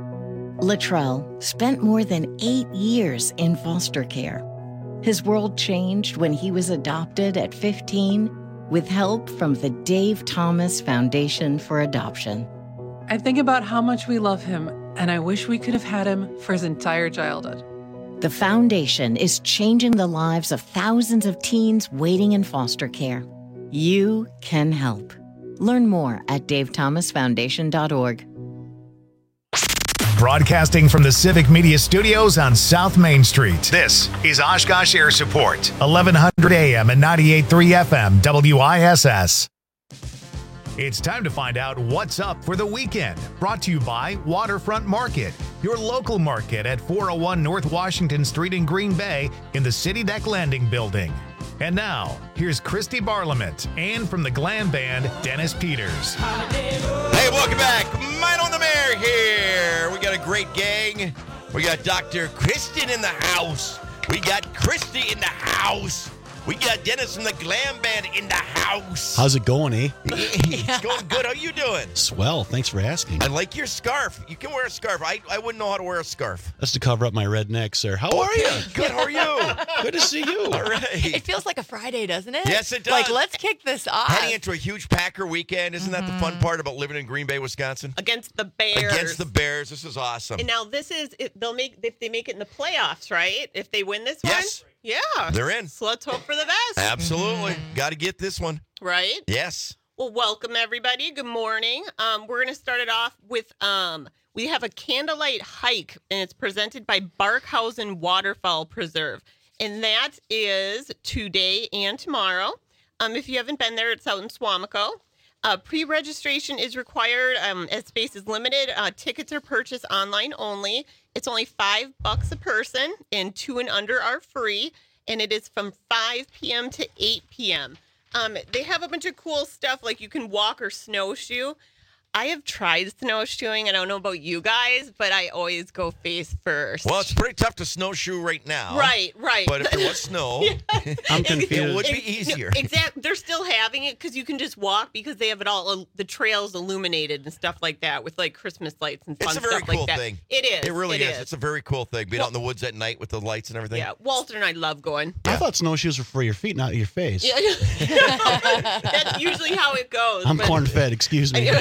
Latrell spent more than eight years in foster care. His world changed when he was adopted at fifteen with help from the Dave Thomas Foundation for Adoption. I think about how much we love him, and I wish we could have had him for his entire childhood. The foundation is changing the lives of thousands of teens waiting in foster care. You can help. Learn more at dave thomas foundation dot org. Broadcasting from the Civic Media Studios on South Main Street. This is Oshkosh Air Support, eleven hundred A M and ninety-eight point three F M, W I S S. It's time to find out what's up for the weekend. Brought to you by Waterfront Market, your local market at four oh one North Washington Street in Green Bay in the City Deck Landing Building. And now, here's Christy Barlament and from the Glam Band, Dennis Peters. Hey, welcome back. Mine on the Mayor here. We got a great gang. We got Doctor Kristen in the house. We got Christy in the house. We got Dennis from the Glam Band in the house. How's it going, eh? It's going good. How you doing? Swell. Thanks for asking. I like your scarf. You can wear a scarf. I, I wouldn't know how to wear a scarf. That's to cover up my red neck, sir. How are Okay, you? Good. How are you? Good to see you. All right. It feels like a Friday, doesn't it? Yes, it does. Like, let's kick this off. Heading into a huge Packer weekend. Isn't that the Mm-hmm. fun part about living in Green Bay, Wisconsin? Against the Bears. Against the Bears. This is awesome. And now this is it, they'll make if they make it in the playoffs, right? If they win this Yes. one, yeah, They're in. So let's hope for the best. Absolutely. Got to get this one. Right? Yes. Well, welcome everybody. Good morning. Um, we're going to start it off with um, we have a candlelight hike, and it's presented by Barkhausen Waterfowl Preserve, and that is today and tomorrow. Um, if you haven't been there, it's out in Swamico. Uh, pre-registration is required um, as space is limited. Uh, tickets are purchased online only. It's only five bucks a person, and two and under are free. And it is from five p.m. to eight p.m. Um, they have a bunch of cool stuff, like you can walk or snowshoe. I have tried snowshoeing. I don't know about you guys, but I always go face first. Well, it's pretty tough to snowshoe right now. Right, right. But if there was snow, I'm confused. it would be Ex- easier. No, exactly. They're still having it because you can just walk because they have it all, the trails illuminated and stuff like that with like Christmas lights and fun It's a very stuff cool like that. thing. It is. It really it is. It's a very cool thing. Being out in the woods at night with the lights and everything. Yeah, Walter and I love going. I thought snowshoes were for your feet, not your face. Yeah, that's usually how it goes. I'm but- corn-fed, excuse me.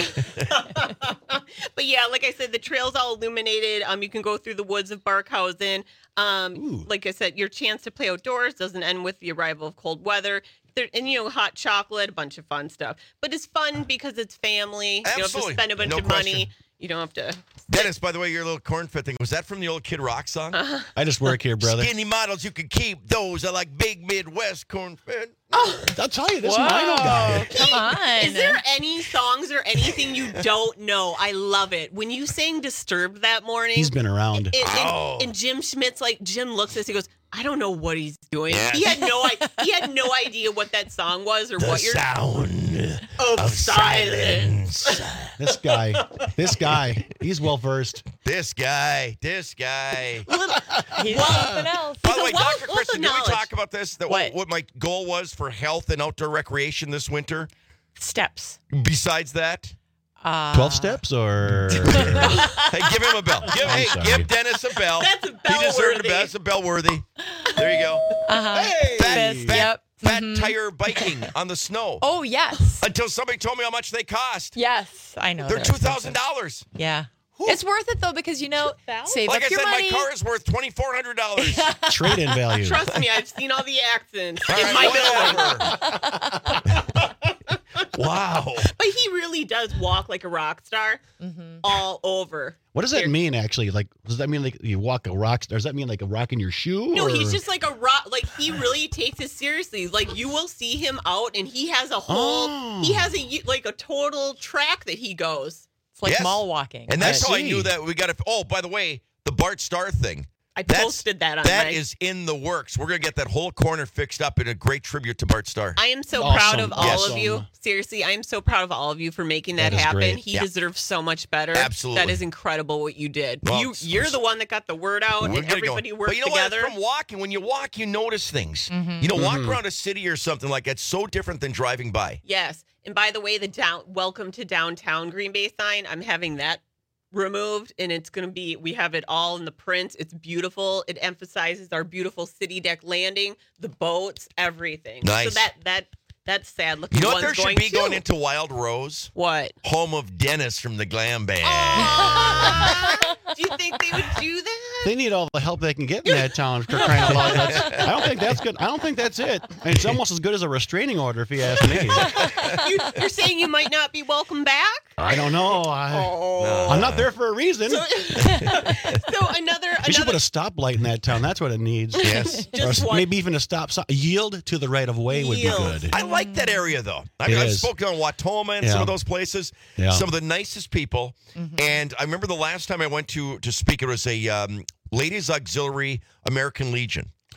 But yeah, like I said, the trail's all illuminated. Um, you can go through the woods of Barkhausen. Um, like I said, your chance to play outdoors doesn't end with the arrival of cold weather. There, and you know, hot chocolate, a bunch of fun stuff. But it's fun because it's family. You don't have to Absolutely. spend a bunch No of question. money. You don't have to. Dennis, by the way, your little corn-fed thing, was that from the old Kid Rock song? Uh-huh. I just work here, brother. Skinny models you can keep. Those are like big Midwest corn-fed. Oh, I'll tell you, this Whoa, Mino guy. Come on. Is there any songs or anything you don't know? I love it. When you sang Disturbed that morning. He's been around. And, and, Oh. and Jim Schmidt's like, Jim looks at us, he goes, I don't know what he's doing. Yes. He had no I- he had no idea what that song was or The what you're sound of, of silence. silence. This guy, this guy, he's well-versed. This guy, this guy. He's something else. By the way, wealth- Doctor wealth Kristen, of did we knowledge. talk about this? That what? what my goal was for health and outdoor recreation this winter? Steps. Besides that? Uh, twelve steps or? Hey, give him a bell. Give, I'm hey, sorry. give Dennis a bell. That's a He bell deserved a worthy. bell. That's a bell worthy. There you go. Uh-huh. Hey, fat, Fist, fat, yep. fat Mhm. tire biking on the snow. Oh, yes. Until somebody told me how much they cost. Yes, I know. They're two thousand dollars. Yeah. It's worth it, though, because, you know, save Like up I your said, money. my car is worth twenty four hundred dollars. Trade-in value. Trust me, I've seen all the accents All in right, my building. Wow. But he really does walk like a rock star all over. What does that Here. mean, actually? Like, does that mean like you walk a rock star? Does that mean like a rock in your shoe? No, or? he's just like a rock. Like he really takes it seriously. Like you will see him out, and he has a whole. Oh. He has a like a total track that he goes. It's like Yes. mall walking. And that's I how I see. knew that we got to. Oh, by the way, the Bart Starr thing. I That's- posted that on That my. is in the works. We're going to get that whole corner fixed up in a great tribute to Bart Starr. I am so Awesome. proud of all Yes. of you. Seriously, I am so proud of all of you for making that, That is happen. great. He Yeah. deserves so much better. Absolutely. That is incredible what you did. Well, you it's- you're the one that got the word out, We're and gonna go- everybody worked But you know together. what? It's from walking. When you walk, you notice things. Mhm. You know, walk Mhm. around a city or something like that's so different than driving by. Yes. And by the way, the down welcome to downtown Green Bay sign, I'm having that removed, and it's going to be, we have it all in the print. It's beautiful. It emphasizes our beautiful city deck landing, the boats, everything. Nice. So that that that's sad looking. You know what there one's should going be too. going into Wild Rose? What? Home of Dennis from the Glam Band. Aw, do you think they would do that? They need all the help they can get in that town. For crying out loud. That's- I don't think that's good. I don't think that's it. I mean, it's almost as good as a restraining order, if you ask me. you, you're saying you might not be welcome back? I don't know. I, Oh. I'm not there for a reason. So, so another We should put another a stoplight in that town. That's what it needs. Yes. Just or one- maybe even a stop sign. Yield to the right of way would be Yield. good. I like that area, though. I It mean, I've is. spoken on Watoma and Yeah. some of those places. Yeah. Some of the nicest people. And I remember the last time I went to to speak, it was a um, Ladies Auxiliary American Legion.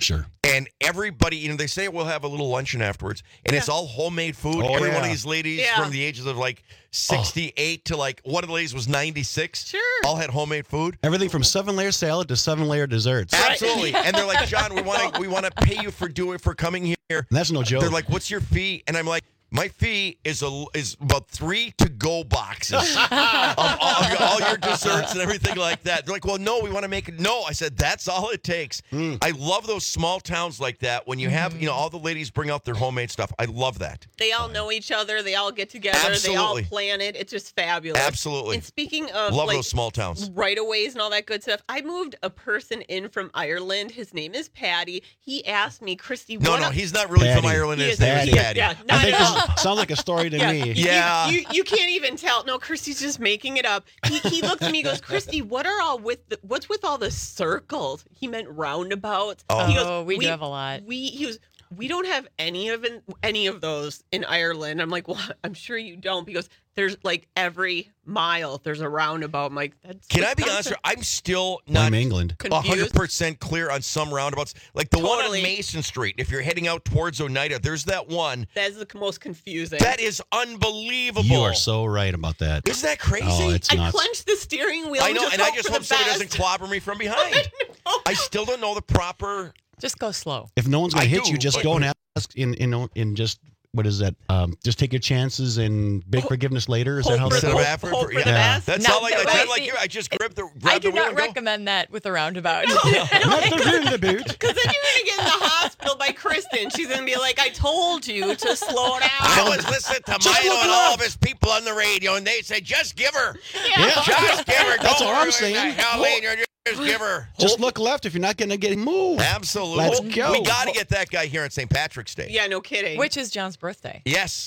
Sure. And everybody, you know, they say we'll have a little luncheon afterwards, and it's all homemade food. Oh, Every yeah. one of these ladies Yeah. from the ages of like sixty-eight to like, one of the ladies was ninety-six. Sure. All had homemade food. Everything from seven-layer salad to seven-layer desserts. Absolutely. And they're like, John, we want to we want to pay you for doing for coming here. And that's no joke. They're like, what's your fee? And I'm like, my fee is a is about three to-go boxes of all, of all your desserts and everything like that. They're like, well, no, we want to make it. No, I said, that's all it takes. Mm. I love those small towns like that when you have, you know, all the ladies bring out their homemade stuff. I love that. They all know each other. They all get together. Absolutely. They all plan it. It's just fabulous. Absolutely. And speaking of Love like, those small towns. right-of-ways and all that good stuff, I moved a person in from Ireland. His name is Patty. He asked me, Christy, No, what no, up- he's not really from Patty. Ireland. He His is- name is he is- Patty. yeah, I not think at all. this sounds like a story to Yeah. me. You- Yeah. You, you can't even tell. No, Christy's just making it up. He, he looks at me and goes, Christy, what are all with the, what's with all the circles? He meant roundabouts. Oh. He goes, Oh, we do have a lot. We he was we don't have any of in, any of those in Ireland. I'm like, well, I'm sure you don't, because there's like every mile there's a roundabout. I'm like, that's Can I be honest? Wisconsin. I'm still Blame not England. one hundred percent clear on some roundabouts. Like the one Totally. on Mason Street, if you're heading out towards Oneida, there's that one. That is the most confusing. That is unbelievable. You are so right about that. Isn't that crazy? Oh, it's I nuts. clenched the steering wheel. I know, just and I hope just for hope the somebody best. doesn't clobber me from behind. I still don't know the proper. Just go slow. If no one's going I to hit do, you, just but- go and ask in in in just what is that? Um, just take your chances and beg forgiveness later. Is that how Instead that of goes? effort, hope for- for yeah. the best. That's No, all I no, got. right. Like you, I just grabbed the grabbed I the do wheel not and go. recommend that with a roundabout. Not the in the boot. Because then you're going to get in the hospital by Kristen. She's going to be like, I told you to slow down. I was listening to Just Milo look and all up. of his people on the radio, and they said, "Just give her, Yeah. just give her." That's Don't all I'm worry saying. about Hell, Lane, you're just give her. Just look left if you're not going to get moved. Absolutely. Let's go. We got to get that guy here on Saint Patrick's Day. Yeah, no kidding. Which is John's birthday. Yes.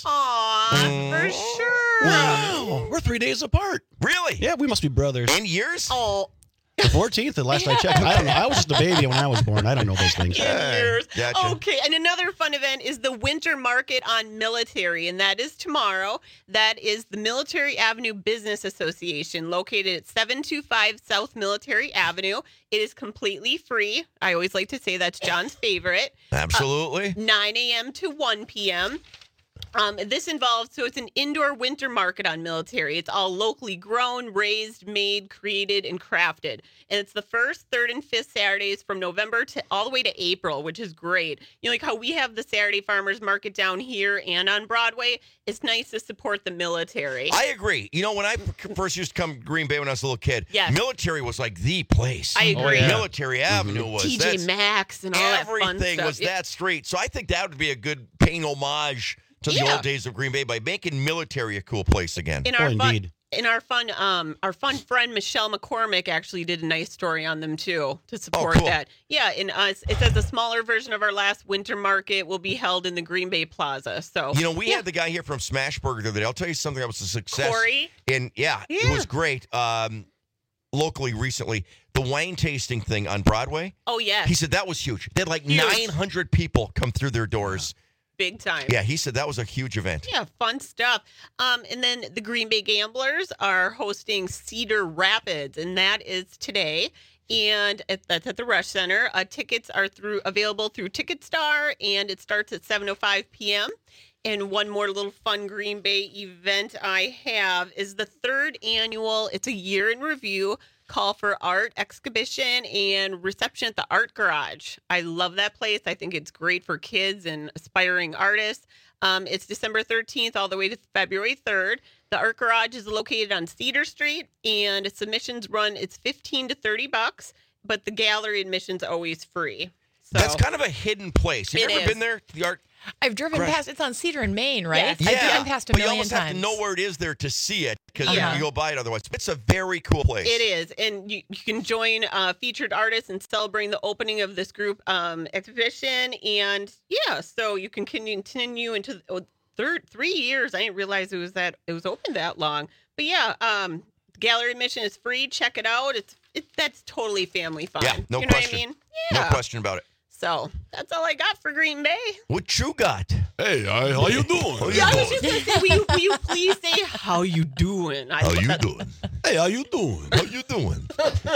Aw, for sure. Wow. We're three days apart. Really? Yeah, we must be brothers. In years? Oh, The fourteenth, the last I checked. I don't know. I was just a baby when I was born. I don't know those things. in years. Gotcha. Okay, and another fun event is the Winter Market on Military, and that is tomorrow. That is the Military Avenue Business Association, located at seven two five South Military Avenue. It is completely free. I always like to say that's John's favorite. Absolutely. nine a.m. to one p.m. Um, this involves, so it's an indoor winter market on Military. It's all locally grown, raised, made, created, and crafted. And it's the first, third, and fifth Saturdays from November to all the way to April, which is great. You know, like how we have the Saturday Farmers Market down here and on Broadway. It's nice to support the military. I agree. You know, when I first used to come to Green Bay when I was a little kid, Yes. Military was like the place. I agree. Oh, yeah. Military Avenue was. T J that's- Maxx and all that fun Everything stuff. was Yeah. that street. So I think that would be a good paying homage to the Yeah. old days of Green Bay by making Military a cool place again. In our fun, in our fun, um, our fun friend Michelle McCormick actually did a nice story on them too to support cool. that. Yeah, in us, it says a smaller version of our last winter market will be held in the Green Bay Plaza. So You know, we yeah. had the guy here from Smashburger the other day. I'll tell you something that was a success. Corey? And yeah, it Yeah. was great. Um, locally recently, the wine tasting thing on Broadway. Oh yes, He said that was huge. They had like Huge. nine hundred people come through their doors. big time. Yeah, he said that was a huge event. Yeah, fun stuff. Um, and then the Green Bay Gamblers are hosting Cedar Rapids, and that is today. And at, that's at the Rush Center. Uh, tickets are through available through TicketStar, and it starts at seven oh five p.m. And one more little fun Green Bay event I have is the third annual, it's a year in review, call for art exhibition and reception at the Art Garage. I love that place. I think it's great for kids and aspiring artists. Um, it's December thirteenth all the way to February third. The Art Garage is located on Cedar Street, and submissions run, it's fifteen to thirty bucks, but the gallery admission's always free. So That's kind of a hidden place. Have you It ever is. been there? The art. I've driven Garage. past. It's on Cedar in Maine, right? Yes. I've Yeah, driven past a but you million almost times. have to know where it is there to see it because Uh-huh. you go by it otherwise. It's a very cool place. It is, and you, you can join uh, featured artists and celebrate the opening of this group um, exhibition. And yeah, so you can continue into oh, third three years. I didn't realize it was that it was open that long. But yeah, um, gallery admission is free. Check it out. It's it, that's totally family fun. Yeah, no you know question. what I mean? Yeah. No question about it. So that's all I got for Green Bay. What you got? Hey, I, how you doing? How you Yeah, I doing? was just going to say, will you, will you please say, how you doing? I How love you that. doing? Hey, how you doing? How you doing?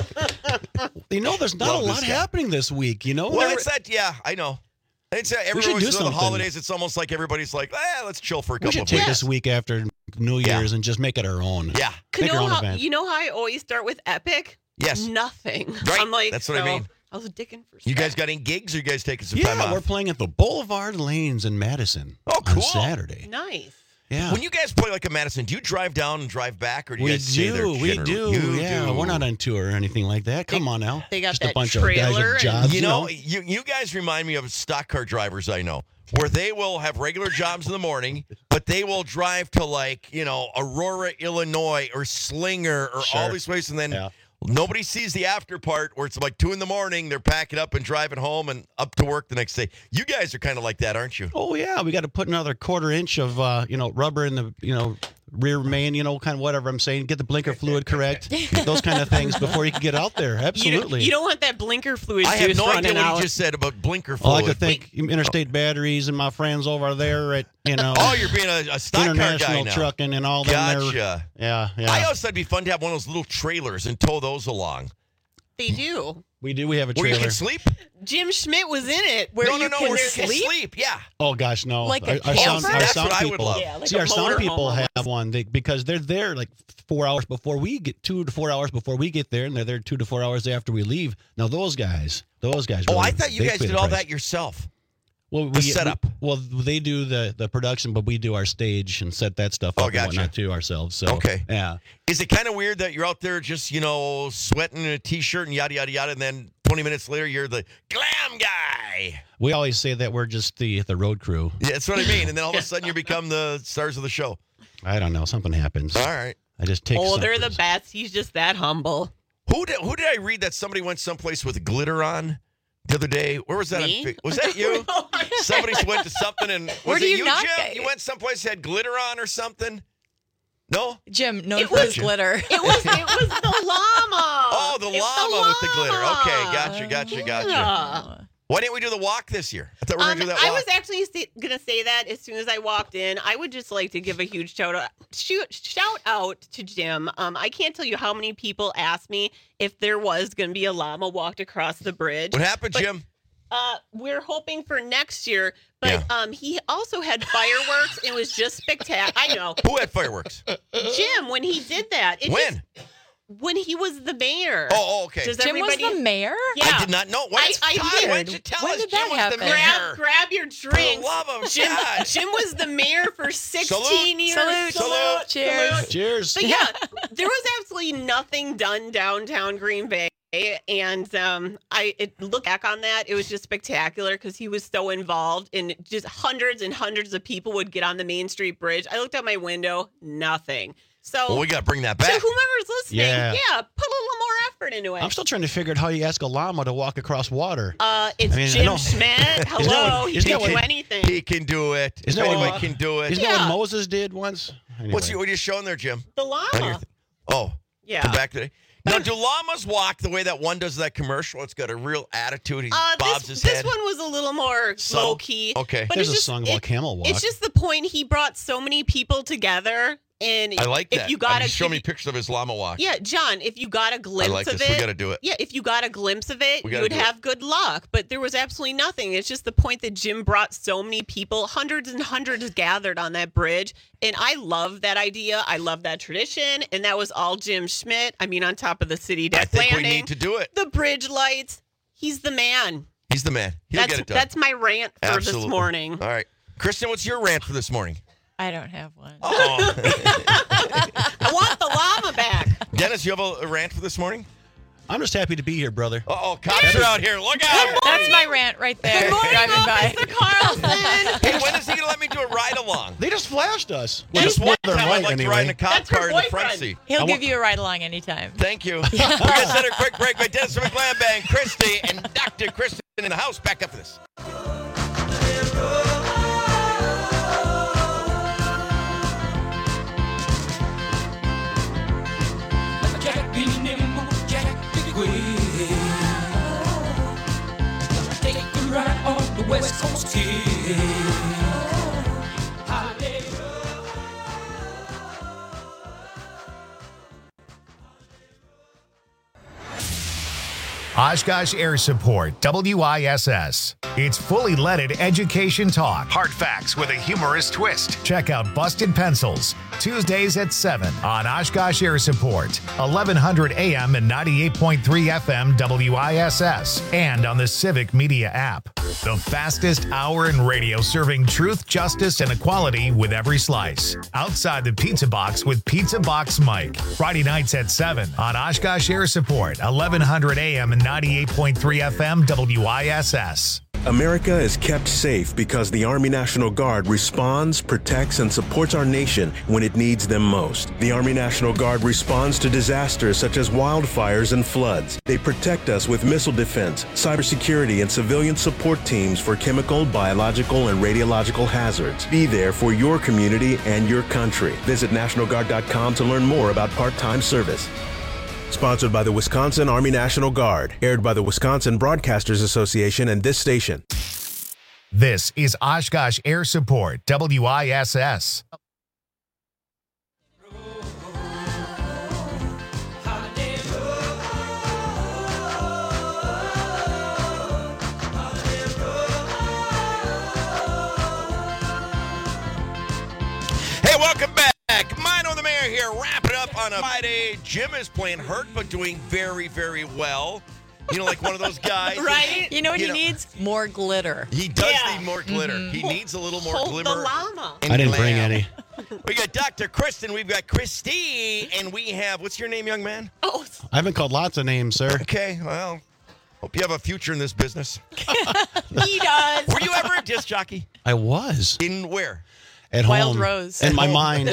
You know, there's not Love a this lot guy. happening this week. You know, Well, There- it's that. Yeah, I know. It's uh, should everyone's do doing the something. holidays. It's almost like everybody's like, eh, let's chill for a we couple should of take weeks. this week after New Year's and just make it our own. Yeah. You Make our know, own how, event. you know how I always start with Epic? Yes. Nothing. Right. I'm like, That's what I so, mean. I was dicking for You guys got any gigs? Or you guys taking some Yeah, time off? we're playing at the Boulevard Lanes in Madison Oh, cool. on Saturday. Nice. Yeah. When you guys play like a Madison, do you drive down and drive back, or do you We guys stay there? do, we generally? do. You yeah, do. we're not on tour or anything like that. Come on now. They got Just that a bunch of guys trailer with and- jobs. You know, you you guys remind me of stock car drivers I know, where they will have regular jobs in the morning, but they will drive to like, you know, Aurora, Illinois, or Slinger, or all Sure. these places, and then Yeah. nobody sees the after part where it's like two in the morning, they're packing up and driving home and up to work the next day. You guys are kind of like that, aren't you? Oh yeah, we got to put another quarter inch of uh, you know rubber in the you know rear main, you know, kind of whatever I'm saying. Get the blinker fluid correct, those kind of things before you can get out there. You don't, Absolutely. you don't want that blinker fluid I have juice no idea running what out. he just said about blinker All I fluid. could think Interstate Batteries and my friends over there at you know Oh, you're being a, a stock car guy International now. Trucking and all them. there- Gotcha. Yeah, yeah. I always thought it'd be fun to have one of those little trailers and tow those along. They do. we do. We have a Where you trailer. can sleep? Jim Schmidt was in it. Where no, you no, no, can where you sleep. can sleep. Yeah. Oh gosh, no! Like a our, our sound, camper? our That's sound what I would people. love. Yeah, like See, a our sound motorhome people almost. have one they, because they're there like four hours before we get, two to four hours before we get there, and they're there two to four hours after we leave. Now those guys, those guys. Oh, really- I thought you they guys pay did the all price. that yourself. Well, the we, setup. we- well, they do the the production, but we do our stage and set that stuff up Oh, and gotcha. whatnot too ourselves. So Okay. yeah. Is it kind of weird that you're out there just, you know, sweating in a t-shirt and yada, yada, yada, and then twenty minutes later you're the glam guy? We always say that we're just the the road crew. Yeah, that's what I mean. And then all of a sudden you become the stars of the show. I don't know. Something happens. All right. I just take. Oh, they're the suckers. best. He's just that humble. Who did, who did I read that somebody went someplace with glitter on the other day? Where was that? Me? On, was that you? Somebody went to something and was Where do it you you, not Jim? get- You went someplace had glitter on or something? No? Jim, no It was was- glitter. It was it was the llama. Oh, the It's llama with the glitter. Okay, gotcha, gotcha, gotcha. Yeah. Why didn't we do the walk this year? I thought we were Um, going to do that I walk. was actually say, gonna say that as soon as I walked in. I would just like to give a huge shout out, shoot, shout out to Jim. Um, I can't tell you how many people asked me if there was gonna be a llama walked across the bridge. What happened, But, Jim? Uh, we're hoping for next year, but Yeah. um, he also had fireworks. It was just spectacular. I know, Who had fireworks? Jim, when he did that. It When? just- when he was the mayor. Oh, oh, okay. Does Jim was everybody? the mayor? Yeah. I did not know. What? I- I God, did. Why didn't you tell When us did Jim that was happen? the Grab, mayor? grab your drinks. For the love of Jim, God. Jim was the mayor for sixteen Salute. years. Salute. Salute. Cheers. Salute. Cheers. But yeah, there was absolutely nothing done downtown Green Bay. And um, I it, look back on that, it was just spectacular because he was so involved, and just hundreds and hundreds of people would get on the Main Street Bridge. I looked out my window, nothing. So Well, we got to bring that to back. whomever's listening, Yeah. yeah. put a little more effort into it. I'm still trying to figure out how you ask a llama to walk across water. uh, it's I mean, I Jim know- Schmidt. Hello, what- he isn't can that do what- anything. He can do it. Isn't If that what- anyone can do it. Isn't that Yeah. what Moses did once? Anyway. What's you, what are you showing there, Jim? the On your llama. th- oh, Yeah. come back today. Now, do llamas walk the way that one does that commercial? It's got a real attitude. He Uh, bobs this, his this head. one was a little more Subtle. low key. Okay. but There's it's a just, song it- about camel walk. It's just the point he brought so many people together, and I like if that. you got Just a show me pictures of his llama walk. yeah, John, if you got a glimpse like of this. it, We gotta do it. Yeah, if you got a glimpse of it, We you gotta would do it. have good luck. But there was absolutely nothing. It's just the point that Jim brought so many people, hundreds and hundreds gathered on that bridge, and I love that idea. I love that tradition, and that was all Jim Schmidt. I mean, on top of the city I deck think landing, we need to do it. the bridge lights. He's the man. He's the man. He'll that's get it done. that's my rant for Absolutely. this morning. All right. Kristen, what's your rant for this morning? I don't have one. Oh. I want the llama back. Dennis, you have a, a rant for this morning? I'm just happy to be here, brother. Uh-oh, cops are out here. Look out. That's my rant right there. Good morning, driving by. Officer Carlson. Hey, when is he going to let me do a ride-along? They just flashed us. Well, just just one their time I'd light like to anyway. ride in a cop That's her car in the front boyfriend. seat. He'll I give want- you a ride along anytime. Thank you. We're going to set a quick break with Dennis McGlambang, Christy, and Doctor Kristen in the house. Back up for this. somos Kids. Oshkosh Air Support, W I S S. It's fully leaded education talk. Hard facts with a humorous twist. Check out Busted Pencils, Tuesdays at seven on Oshkosh Air Support, eleven hundred A M and ninety-eight point three F M W I S S, and on the Civic Media app. The fastest hour in radio serving truth, justice, and equality with every slice. Outside the Pizza Box with Pizza Box Mike. Friday nights at seven on Oshkosh Air Support, eleven hundred A M and ninety-eight point three F M W I S S. America is kept safe because the Army National Guard responds, protects, and supports our nation when it needs them most. The Army National Guard responds to disasters such as wildfires and floods. They protect us with missile defense, cybersecurity, and civilian support teams for chemical, biological, and radiological hazards. Be there for your community and your country. Visit National Guard dot com to learn more about part-time service. Sponsored by the Wisconsin Army National Guard. Aired by the Wisconsin Broadcasters Association and this station. This is Oshkosh Air Support, W I S S. Hey, welcome back. Mino the Mayor here, wrapping up on a Friday. Jim is playing hurt, but doing very, very well. You know, like one of those guys. Right? You know what you he know, needs? More glitter. He does Yeah. need more glitter. Mhm. He needs a little more Hold glimmer. the llama. and I didn't bring glam. any. We got Doctor Kristen, we've got Christy, and we have, what's your name, young man? Oh, I've been called lots of names, sir. Okay, well, hope you have a future in this business. he does. Were you ever a disc jockey? I was. In where? At Wild home. Rose. In my mind.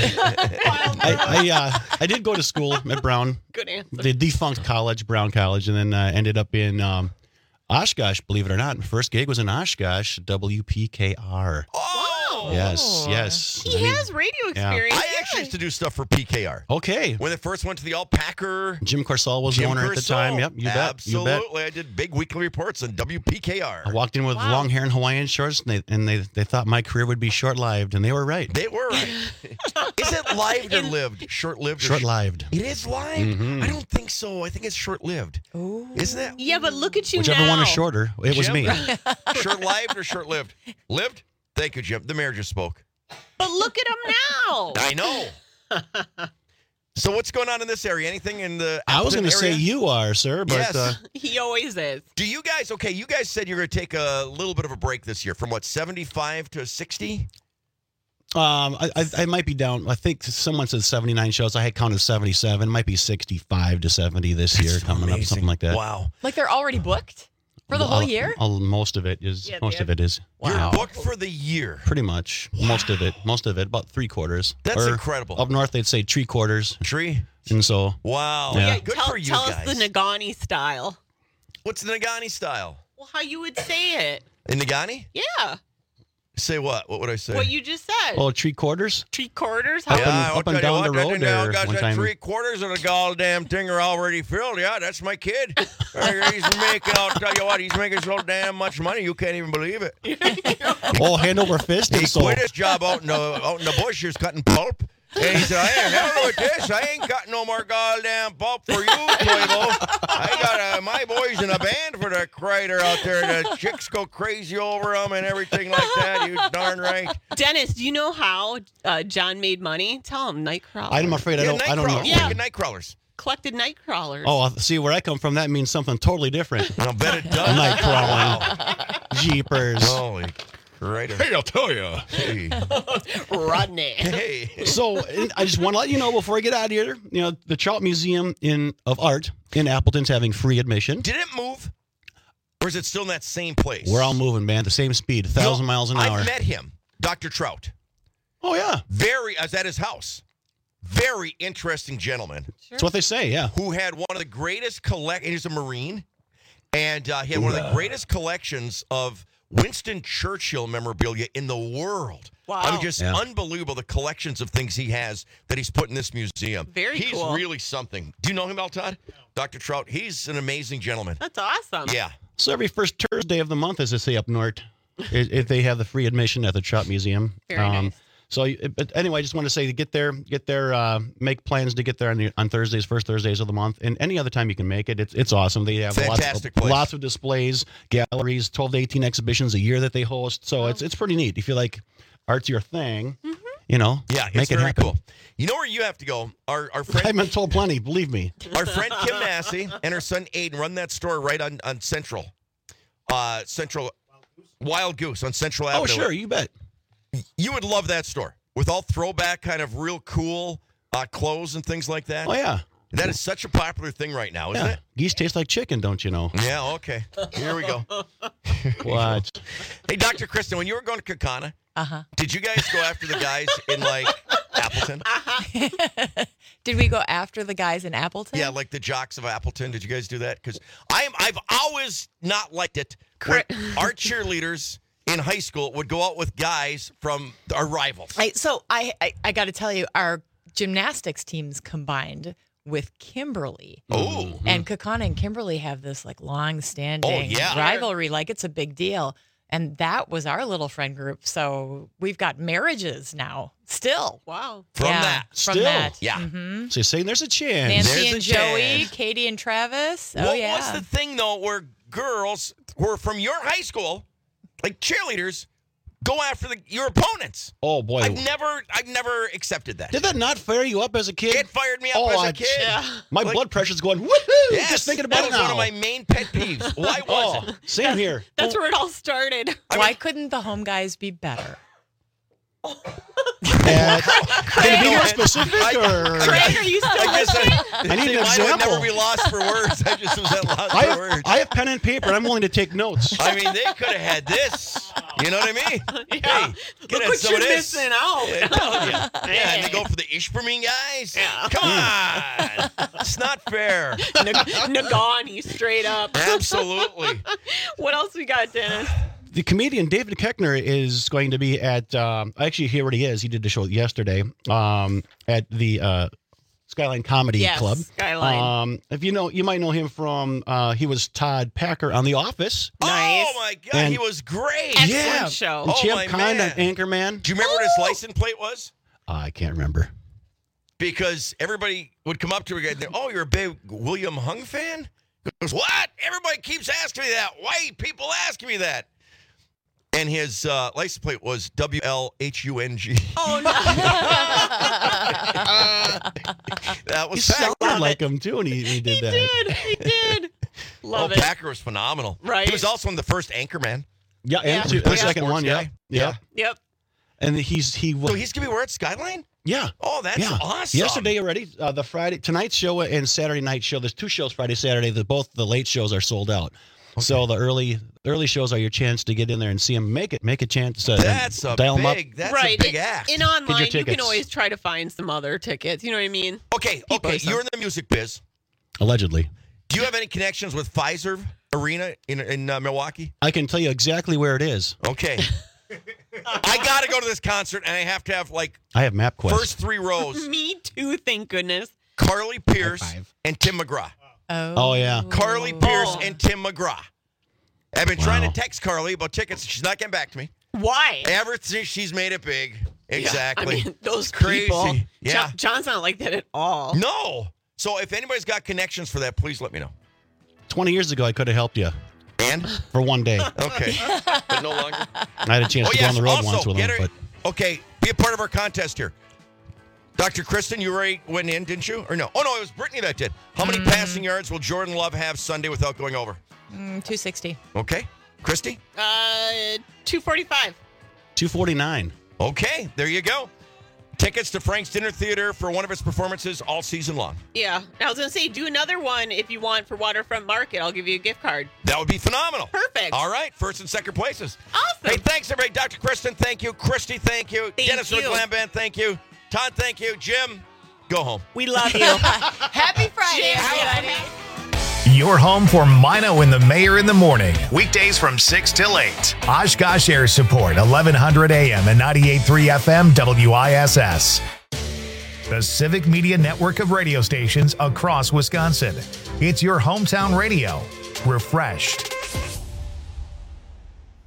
I, I, uh, I did go to school at Brown. Good answer. The defunct college, Brown College, and then uh, ended up in um, Oshkosh, believe it or not. My first gig was in Oshkosh, W P K R. Oh! Yes, yes. He I mean, has radio yeah. experience. I actually used to do stuff for P K R. Okay. When they first went to the All-Packer. Jim Corsall was Jim the owner at the Corsall. time. Yep, you bet. Absolutely. You bet. I did big weekly reports on W P K R. I walked in with Wow. long hair and Hawaiian shorts, and they and they, they thought my career would be short-lived, and they were right. They were right. Is it lived or lived? Short-lived? or Short-lived. It is lived? Mhm. I don't think so. I think it's short-lived. Ooh. Isn't it? Yeah, but look at you Whichever now. one is shorter, it was Jim? me. Short-lived or short-lived? Lived? Thank you, Jim. The mayor just spoke. But look at him now. I know. So what's going on in this area? Anything in the I was going to Appleton say area? you are, sir, but Yes. uh, He always is. Do you guys, okay, you guys said you're going to take a little bit of a break this year from what, seventy-five to sixty? um, I, I, I might be down. I think someone said seventy-nine shows. I had counted seventy-seven. Might be sixty-five to seventy this year coming up, something like that. Wow. Like they're already booked for the whole I'll- year? I'll- most of it is. Yeah, most they of it is. You're booked for the year. Pretty much. Most of it. Most of it. About three quarters. That's Or incredible. Up north, they'd say three quarters. Tree? And so. Wow. Yeah. Good tell for you tell guys. us the Nagani style. What's the Nagani style? Well, how you would say it. In Nagani? Yeah. Say what? What would I say? What you just said. Oh, three quarters? Three quarters? Up How and- yeah, I'll up and tell you down what, the road that, now there got one that time. three quarters of the goddamn thing are already filled. Yeah, that's my kid. He's making, I'll tell you what, he's making so damn much money, you can't even believe it. Oh, hand over fist. He And so. quit his job out in the out in the bushes cutting pulp. And he said, I ain't hell with this. I ain't got no more goddamn pulp for you, Quavo. I got uh, my boys in a band for the critter out there. The chicks go crazy over them and everything like that. You darn right. Dennis, do you know how uh, John made money? Tell him Nightcrawler. I'm afraid I Yeah, don't. I don't know. nightcrawlers. Yeah. Look at nightcrawlers. Collected night crawlers. Oh, see, where I come from, that means something totally different. I'll bet it does. Night crawling. Jeepers. Holy critter. Hey, I'll tell you. Hey. Rodney. Hey. So and I just want to let you know before I get out of here, you know, the Trout Museum in of Art in Appleton's having free admission. Did it move? Or is it still in that same place? We're all moving, man, the same speed, a thousand No, miles an I hour. met him, Doctor Trout. Oh yeah, Very, I was at his house. Very interesting gentleman. that's what they say. Yeah. Who had one of the greatest collect. He's a Marine, and uh, he had one of the greatest collections of Winston Churchill memorabilia in the world. Wow. I mean, just Yeah. unbelievable the collections of things he has that he's put in this museum. Very he's cool. really something. Do you know him, Todd? Doctor Trout. He's an amazing gentleman. That's awesome. Yeah. So every first Thursday of the month, as they say up north, if, if they have the free admission at the Trout Museum. Very nice. So, but anyway, I just want to say to get there, get there, uh, make plans to get there on, the, on Thursdays, first Thursdays of the month, and any other time you can make it. It's it's awesome. They have Fantastic lots of, place. lots of displays, galleries, twelve to eighteen exhibitions a year that they host. So it's it's pretty neat. If you like art's your thing, you know, Yeah, make it's it very happen. cool. You know where you have to go? Our our friend I've been told plenty. Believe me. Our friend Kim Massey and her son Aiden run that store right on, on Central. Uh, Central Wild Goose on Central Avenue. Oh, sure, you bet. You would love that store with all throwback, kind of real cool uh, clothes and things like that. Oh, yeah. That is such a popular thing right now, isn't Yeah. it? Geese taste like chicken, don't you know? Yeah, okay. Here we go. What? Hey, Doctor Kristen, when you were going to Kakana, Uh-huh. did you guys go after the guys in, like, Appleton? Did we go after the guys in Appleton? Yeah, like the jocks of Appleton. Did you guys do that? Because I'm I've always not liked it where our cheerleaders in high school would go out with guys from our rivals. I, so I, I, I got to tell you, our gymnastics teams combined with Kimberly. Oh. And Kakana and Kimberly have this like long-standing Oh, yeah. rivalry. Like it's a big deal. And that was our little friend group. So we've got marriages now. Still. Wow. From Yeah, that. From Still? that. Yeah. Mhm. So you're saying there's a chance. Nancy There's and a Joey, chance. Katie and Travis. Oh, What yeah. was the thing, though, where girls who were from your high school, like cheerleaders, go after the, your opponents? Oh, boy. I've never I've never accepted that. Did that not fire you up as a kid? It fired me up Oh, as I- a kid. Yeah. My Like- blood pressure's going, woohoo! Yes, Just thinking about that it was now. one of my main pet peeves. Why was Oh, it? same here. That's where it all started. Why couldn't the home guys be better? Uh, can you be more specific? I- or? Craig, are you still I guess listening? I, I need an mine would never example. be lost for words. I just was at loss I for have, words. I have pen and paper, and I'm willing to take notes. I mean, they could have had this. You know what I mean? Yeah. Hey, Look get at what some you're of this. missing out. Yeah, I tell ya. Yeah, and they go for the Ishpermine guys. Yeah. Come on, it's not fair. Nag- Nagani, straight up. Absolutely. What else we got, Dennis? The comedian David Keckner is going to be at, um, actually, here what he is. He did the show yesterday um, at the uh, Skyline Comedy Yes, Club. Skyline. Um, if you know, you might know him from, uh, he was Todd Packer on The Office. Nice. Oh my God, And- he was great. Excellent Yeah. show. And Oh, Champ my Kind, man. an Anchorman. Do you remember what his license plate was? Uh, I can't remember. Because everybody would come up to him and go, "Oh, you're a big William Hung fan?" He goes, "What? Everybody keeps asking me that. Why people asking me that?" And his uh, license plate was W L H U N G. Oh, no. That He was sounded Packer. like him, too, when he, he did He that. did. He did. Love oh, it. Packer was phenomenal. Right. He was also in the first Anchorman. Yeah, and Yeah. two- the Yeah. second Sports one, yeah. guy. yeah. Yep. And he's, he was. So he's going to be where at Skyline? Yeah. Oh, that's yeah. awesome. Yesterday already, uh, the Friday tonight's show and Saturday night show. There's two shows Friday, Saturday. The both the late shows are sold out. So the early early shows are your chance to get in there and see them. Make it, make a chance. Uh, That's a dial 'em up. big, that's right. a big In- act. In online, you can tickets. always try to find some other tickets. You know what I mean? Okay, People okay. are some- You're in the music biz. Allegedly, Do you have any connections with Pfizer Arena in in uh, Milwaukee? I can tell you exactly where it is. Okay. I got to go to this concert, and I have to have like I have MapQuest. first three rows. Me too, thank goodness. Carly Pierce and Tim McGraw. Oh. Oh yeah. Carly Pierce Oh. and Tim McGraw. I've been trying Wow. to text Carly about tickets. She's not getting back to me. Why? Ever since she's made it big. Exactly. Yeah, I mean, those Crazy. people. Yeah. John, John's not like that at all. No. So if anybody's got connections for that, please let me know. Twenty years ago, I could have helped you And? for one day. Okay. But no longer. I had a chance Oh, to yes. go on the road also, once with get him, her, but okay, be a part of our contest here. Doctor Kristen, you already went in, didn't you? Or no? Oh, no, it was Brittany that did. How many Mm. passing yards will Jordan Love have Sunday without going over? Mm, two sixty. Okay. Christy? Uh, two forty-five. two forty-nine. Okay, there you go. Tickets to Frank's Dinner Theater for one of his performances all season long. Yeah. I was going to say, do another one if you want for Waterfront Market. I'll give you a gift card. That would be phenomenal. Perfect. All right, first and second places. Awesome. Hey, thanks, everybody. Doctor Kristen, thank you. Christy, thank you. Thank Dennis from the you. Glam Band, thank you. Todd, thank you. Jim, go home. We love you. Happy Friday, everybody. Your home for Mino and the Mayor in the morning. Weekdays from six till eight. Oshkosh Air Support, eleven hundred A M and ninety-eight point three F M W I S S. The Civic Media Network of radio stations across Wisconsin. It's your hometown radio. Refreshed.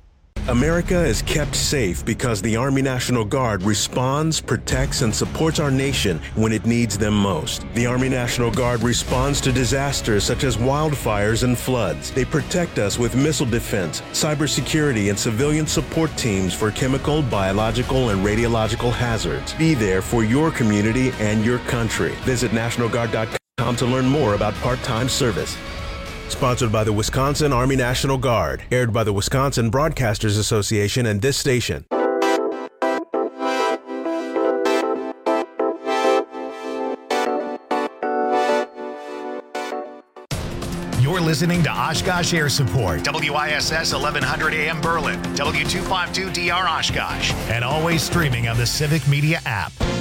America is kept safe because the Army National Guard responds, protects, and supports our nation when it needs them most. The Army National Guard responds to disasters such as wildfires and floods. They protect us with missile defense, cybersecurity, and civilian support teams for chemical, biological, and radiological hazards. Be there for your community and your country. Visit National Guard dot com to learn more about part-time service. Sponsored by the Wisconsin Army National Guard. Aired by the Wisconsin Broadcasters Association and this station. You're listening to Oshkosh Air Support, W I S S eleven hundred A M Berlin, W two fifty-two D R Oshkosh, and always streaming on the Civic Media app.